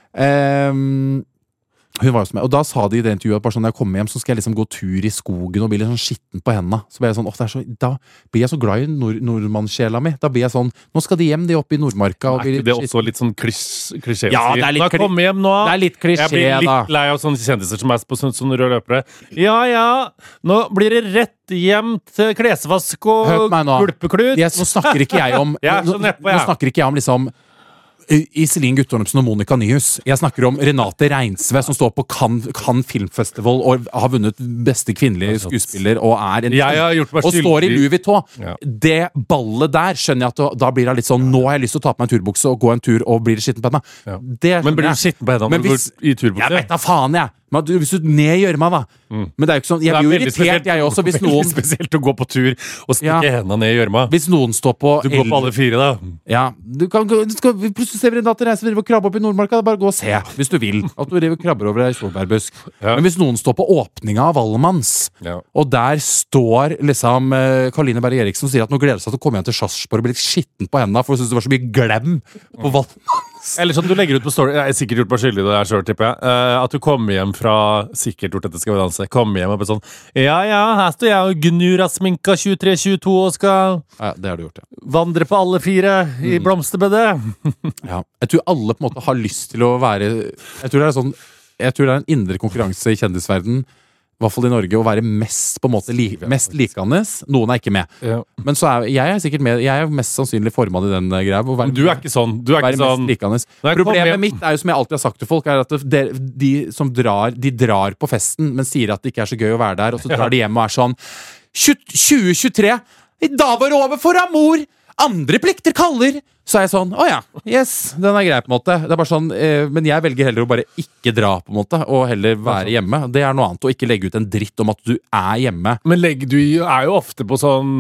Ehm, hun var også med, og da sa de i det intervjuet at bare sånn, når jeg kommer hjem, så skal jeg liksom gå tur i skogen og bli litt sånn skitten på hendene. Så ble jeg sånn, åh, det er så, da blir jeg så glad i nord nordmannssjela mi. Da blir jeg sånn, nå skal de hjem, de oppe i Nordmarka. Og Er bli ikke det litt også litt sånn klisj- klisjé? å Ja, si? det er litt Nå, kli- kom hjem nå! Det er litt klisjé, Jeg blir da. litt lei av sånne kjendiser som er på sånne, sånne røde løpere. Ja ja, nå blir det rett hjem til klesvask Hør og på meg nå. gulpeklut. Jeg, nå snakker ikke jeg om Jeg er så nå, nedpå, nå jeg. snakker ikke jeg om liksom Iselin Guttormsen og Monica Nyhus. Jeg snakker om Renate Reinsve, som står på Cannes, Cannes Filmfestival og har vunnet beste kvinnelige skuespiller og er en Jeg har gjort meg og står i skyldig- Louis Vuitton. Ja. Det ballet der skjønner jeg at da- da blir det litt sånn nå har jeg lyst til å ta på meg en turbukse og gå en tur og bli litt skitten på henne. Ja. Det Men blir du skjønner jeg. skitten på hendene Men når du hvis- går i Jeg turbukse? vet da faen, jeg! Men du, hvis du ned i gjørma, da. Men det er jo ikke sånn Jeg Det er blir jo veldig irritert, spesielt- jeg også, hvis veldig noen spesielt å gå på tur og stikke Ja. hendene ned i gjørma. Hvis noen står på Du går på alle fire, da. Ja, du kan gå, du skal, Plutselig ser vi Renate Reinsve drive og krabbe opp i Nordmarka. Det er bare gå og se, hvis du vil. At du driver og krabber over ei solbærbusk. Ja. Men hvis noen står på åpninga av Vallemanns, Ja. og der står liksom eh, Karoline Berg Eriksen og sier at nå gleder seg til å komme hjem til Sarpsborg og bli litt skitten på hendene, for hun syns det var så mye glem på Vallemanns. Eller som du legger ut på story. Jeg har sikkert gjort meg skyldig i det der selv, tipper jeg. Eh, at du kommer hjem fra Sikkert gjort dette Skal vi danse. Kommer hjem og bare sånn Ja ja, her står jeg og gnur av sminka tjuetre tjueto og skal Ja, det har du gjort, ja. vandre på alle fire i blomsterbedet. ja. Jeg tror alle på en måte har lyst til å være Jeg tror det er sånn Jeg tror det er en indre konkurranse i kjendisverden, i hvert fall i Norge, å være mest på en måte li, mest likende. Noen er ikke med. Ja. Men så er jeg er sikkert med. Jeg er mest sannsynlig formann i den eh, greia. å være- Du er ikke sånn. Du er være ikke sånn mest likende. Når jeg kommer Problemet hjem- mitt er jo, som jeg alltid har sagt til folk, er at det, de som drar, de drar på festen, men sier at det ikke er så gøy å være der, og så drar de hjem og er sånn tjue tjuetre, da var det over for amor! Andre plikter kaller! Så er jeg sånn, å ja, yes, den er grei på en måte. Det er bare sånn, eh, men jeg velger heller å bare ikke dra på en måte, og heller være hjemme. Det er noe annet, å ikke legge ut en dritt om at du er hjemme. Men legg, du er jo ofte på sånn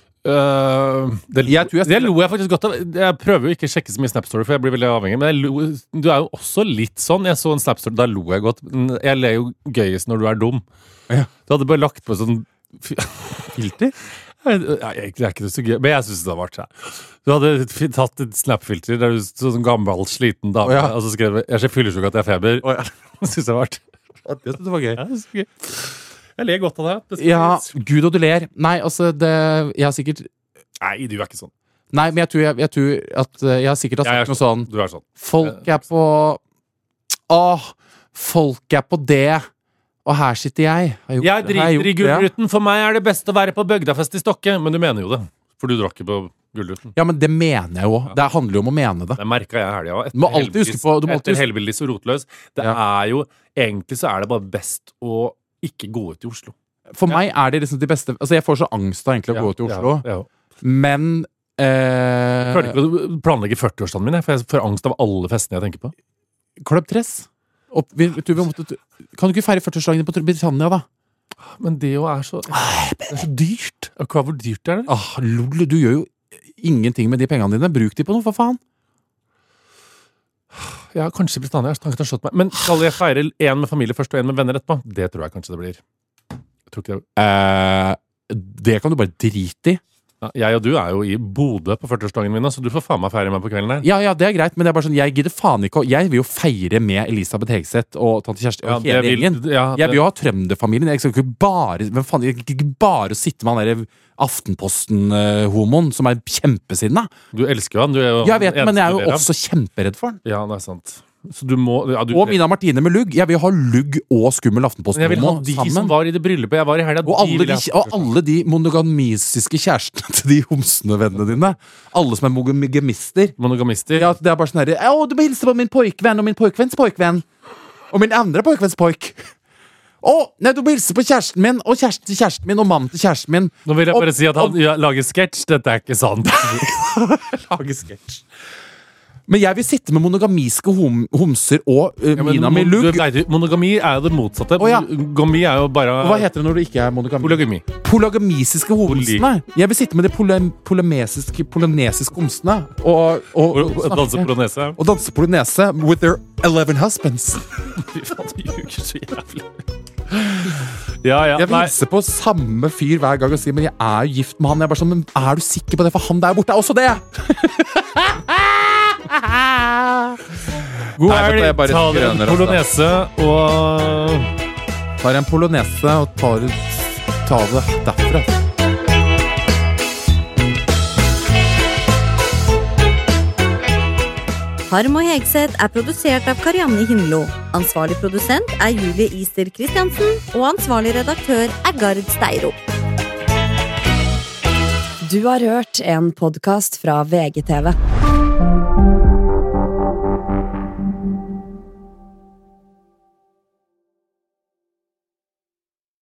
øh, det, Jeg tror jeg- det lo jeg faktisk godt av. Jeg prøver jo ikke å sjekke så mye Snapstory, for jeg blir veldig avhengig. Men jeg lo, du er jo også litt sånn. Jeg så en Snapstory, da lo jeg godt. Men jeg ler jo gøyest når du er dum. Ja. Du hadde bare lagt på sånn Filter? Ja, jeg- det er ikke så gøy, men jeg syns det har vært sånn. Du hadde f- tatt et Snap-filter der du så sånn gammel, sliten dame, Å, ja. og så skrev jeg 'Jeg er så fyllesyk at jeg har feber'. Å, ja. Syns jeg har vært Det synes jeg var gøy. ja, det er så gøy. Jeg ler godt av det. det skal Ja, sies. Gud og du ler. Nei, altså, det Jeg har sikkert Nei, du er ikke sånn. Nei, men jeg tror, jeg, jeg tror at eh, jeg har sikkert har Jeg er sagt noe sånn Du er sånn. Folk er på Åh, folk er på det, og her sitter jeg. Har gjort- Jeg har driter i gjort det. Gullruten. For meg er det best å være på bygdafest i Stokke. Men du mener jo det. For du drakk ikke på Gullruten. Ja, men det mener jeg jo. Det handler jo om å mene det. Det merka jeg i helga òg. Du må alltid huske på- du må alltid Etter huske- Hellbillies og Rotløs. Det Ja. er jo Egentlig så er det bare best å ikke gå ut i Oslo. For meg er det liksom de beste Altså, jeg får så angst av egentlig å gå ut i Oslo, Ja, ja. men eh, Jeg føler ikke å planlegge førtiårsdagen min, jeg, for jeg får angst av alle festene jeg tenker på. Club Tres. Og vi, du, vi måtte, kan du ikke feire førtiårsdagen på Britannia, da? Men det jo er så Det er så dyrt. Og hva hvor dyrt er det? Ah, lol, du gjør jo ingenting med de pengene dine. Bruk de på noe, for faen. Ja, kanskje Britannia. Jeg har slått meg. Men skal jeg feire en med familie først og en med venner etterpå? Det tror jeg kanskje det blir. Jeg tror ikke det. Eh, det kan du bare drite i. Ja, jeg og du er jo i Bodø på førtiårsdagen min, så du får faen meg feire meg på kvelden der. Ja, ja, det er greit, men det er bare sånn, jeg gidder faen ikke å, jeg vil jo feire med Elisabeth Hegseth og tante Kjersti og Ja, hele det vil- gjengen. ja, Jeg det- vil jo ha trønderfamilien. Jeg skal ikke bare, hvem faen, jeg skal ikke bare sitte med han der Aftenposten-homoen som er kjempesinna. Du elsker jo han. Du er jo Jeg vet, den men jeg er jo eneste del av. også kjemperedd for han. Ja, det er sant. Så du må ja, du, Og Mina Martine med lugg. Jeg vil ha lugg og skummel Men jeg vil ha Aftenposten-homo de som sammen. var i det bryllupet jeg var i helga. Og alle, de, og alle de monogamisiske kjærestene til de homsene vennene dine. Alle som er monogamister. Monogamister. Ja, det er bare sånn herre Å, du må hilse på min pojkvenn og min pojkvenns pojkvenn. Og min andre pojkvenns pojk. Å, nei, du må hilse på kjæresten min og kjæresten til kjæresten min og mannen til kjæresten min. Nå vil jeg Og- bare si at han ja, lager sketsj. Dette er ikke sant. Lage sketsj. Men jeg vil sitte med monogamiske hom homser og uh, Ja, men Mina mon- med du lugg. vet jo, Monogami er jo det motsatte. Å, ja. Monogami er jo bare Hva heter det når du ikke er monogami? Polygami. Polygamisiske homsene. Jeg vil sitte med de pole polymesiske polynesiske homsene og, og, Og, og, og snakke- danse polonese. og danse polynese with their eleven husbands. Fy faen, du ljuger så jævlig. Ja, ja, Jeg vil nei. hilse på samme fyr hver gang og si men jeg er jo gift med han. Jeg er bare sånn, men er du sikker på det? For han der borte er også det! God Nei, vet du, helg. jeg bare Ta dere en skrøner, altså. polonese og Tar en polonese og tar, tar det derfra. Harm og Hegseth er produsert av Karianne Hindlo. Ansvarlig produsent er Julie Ister Kristiansen, og ansvarlig redaktør er Gard Steiro. Du har hørt en podcast fra V G T V.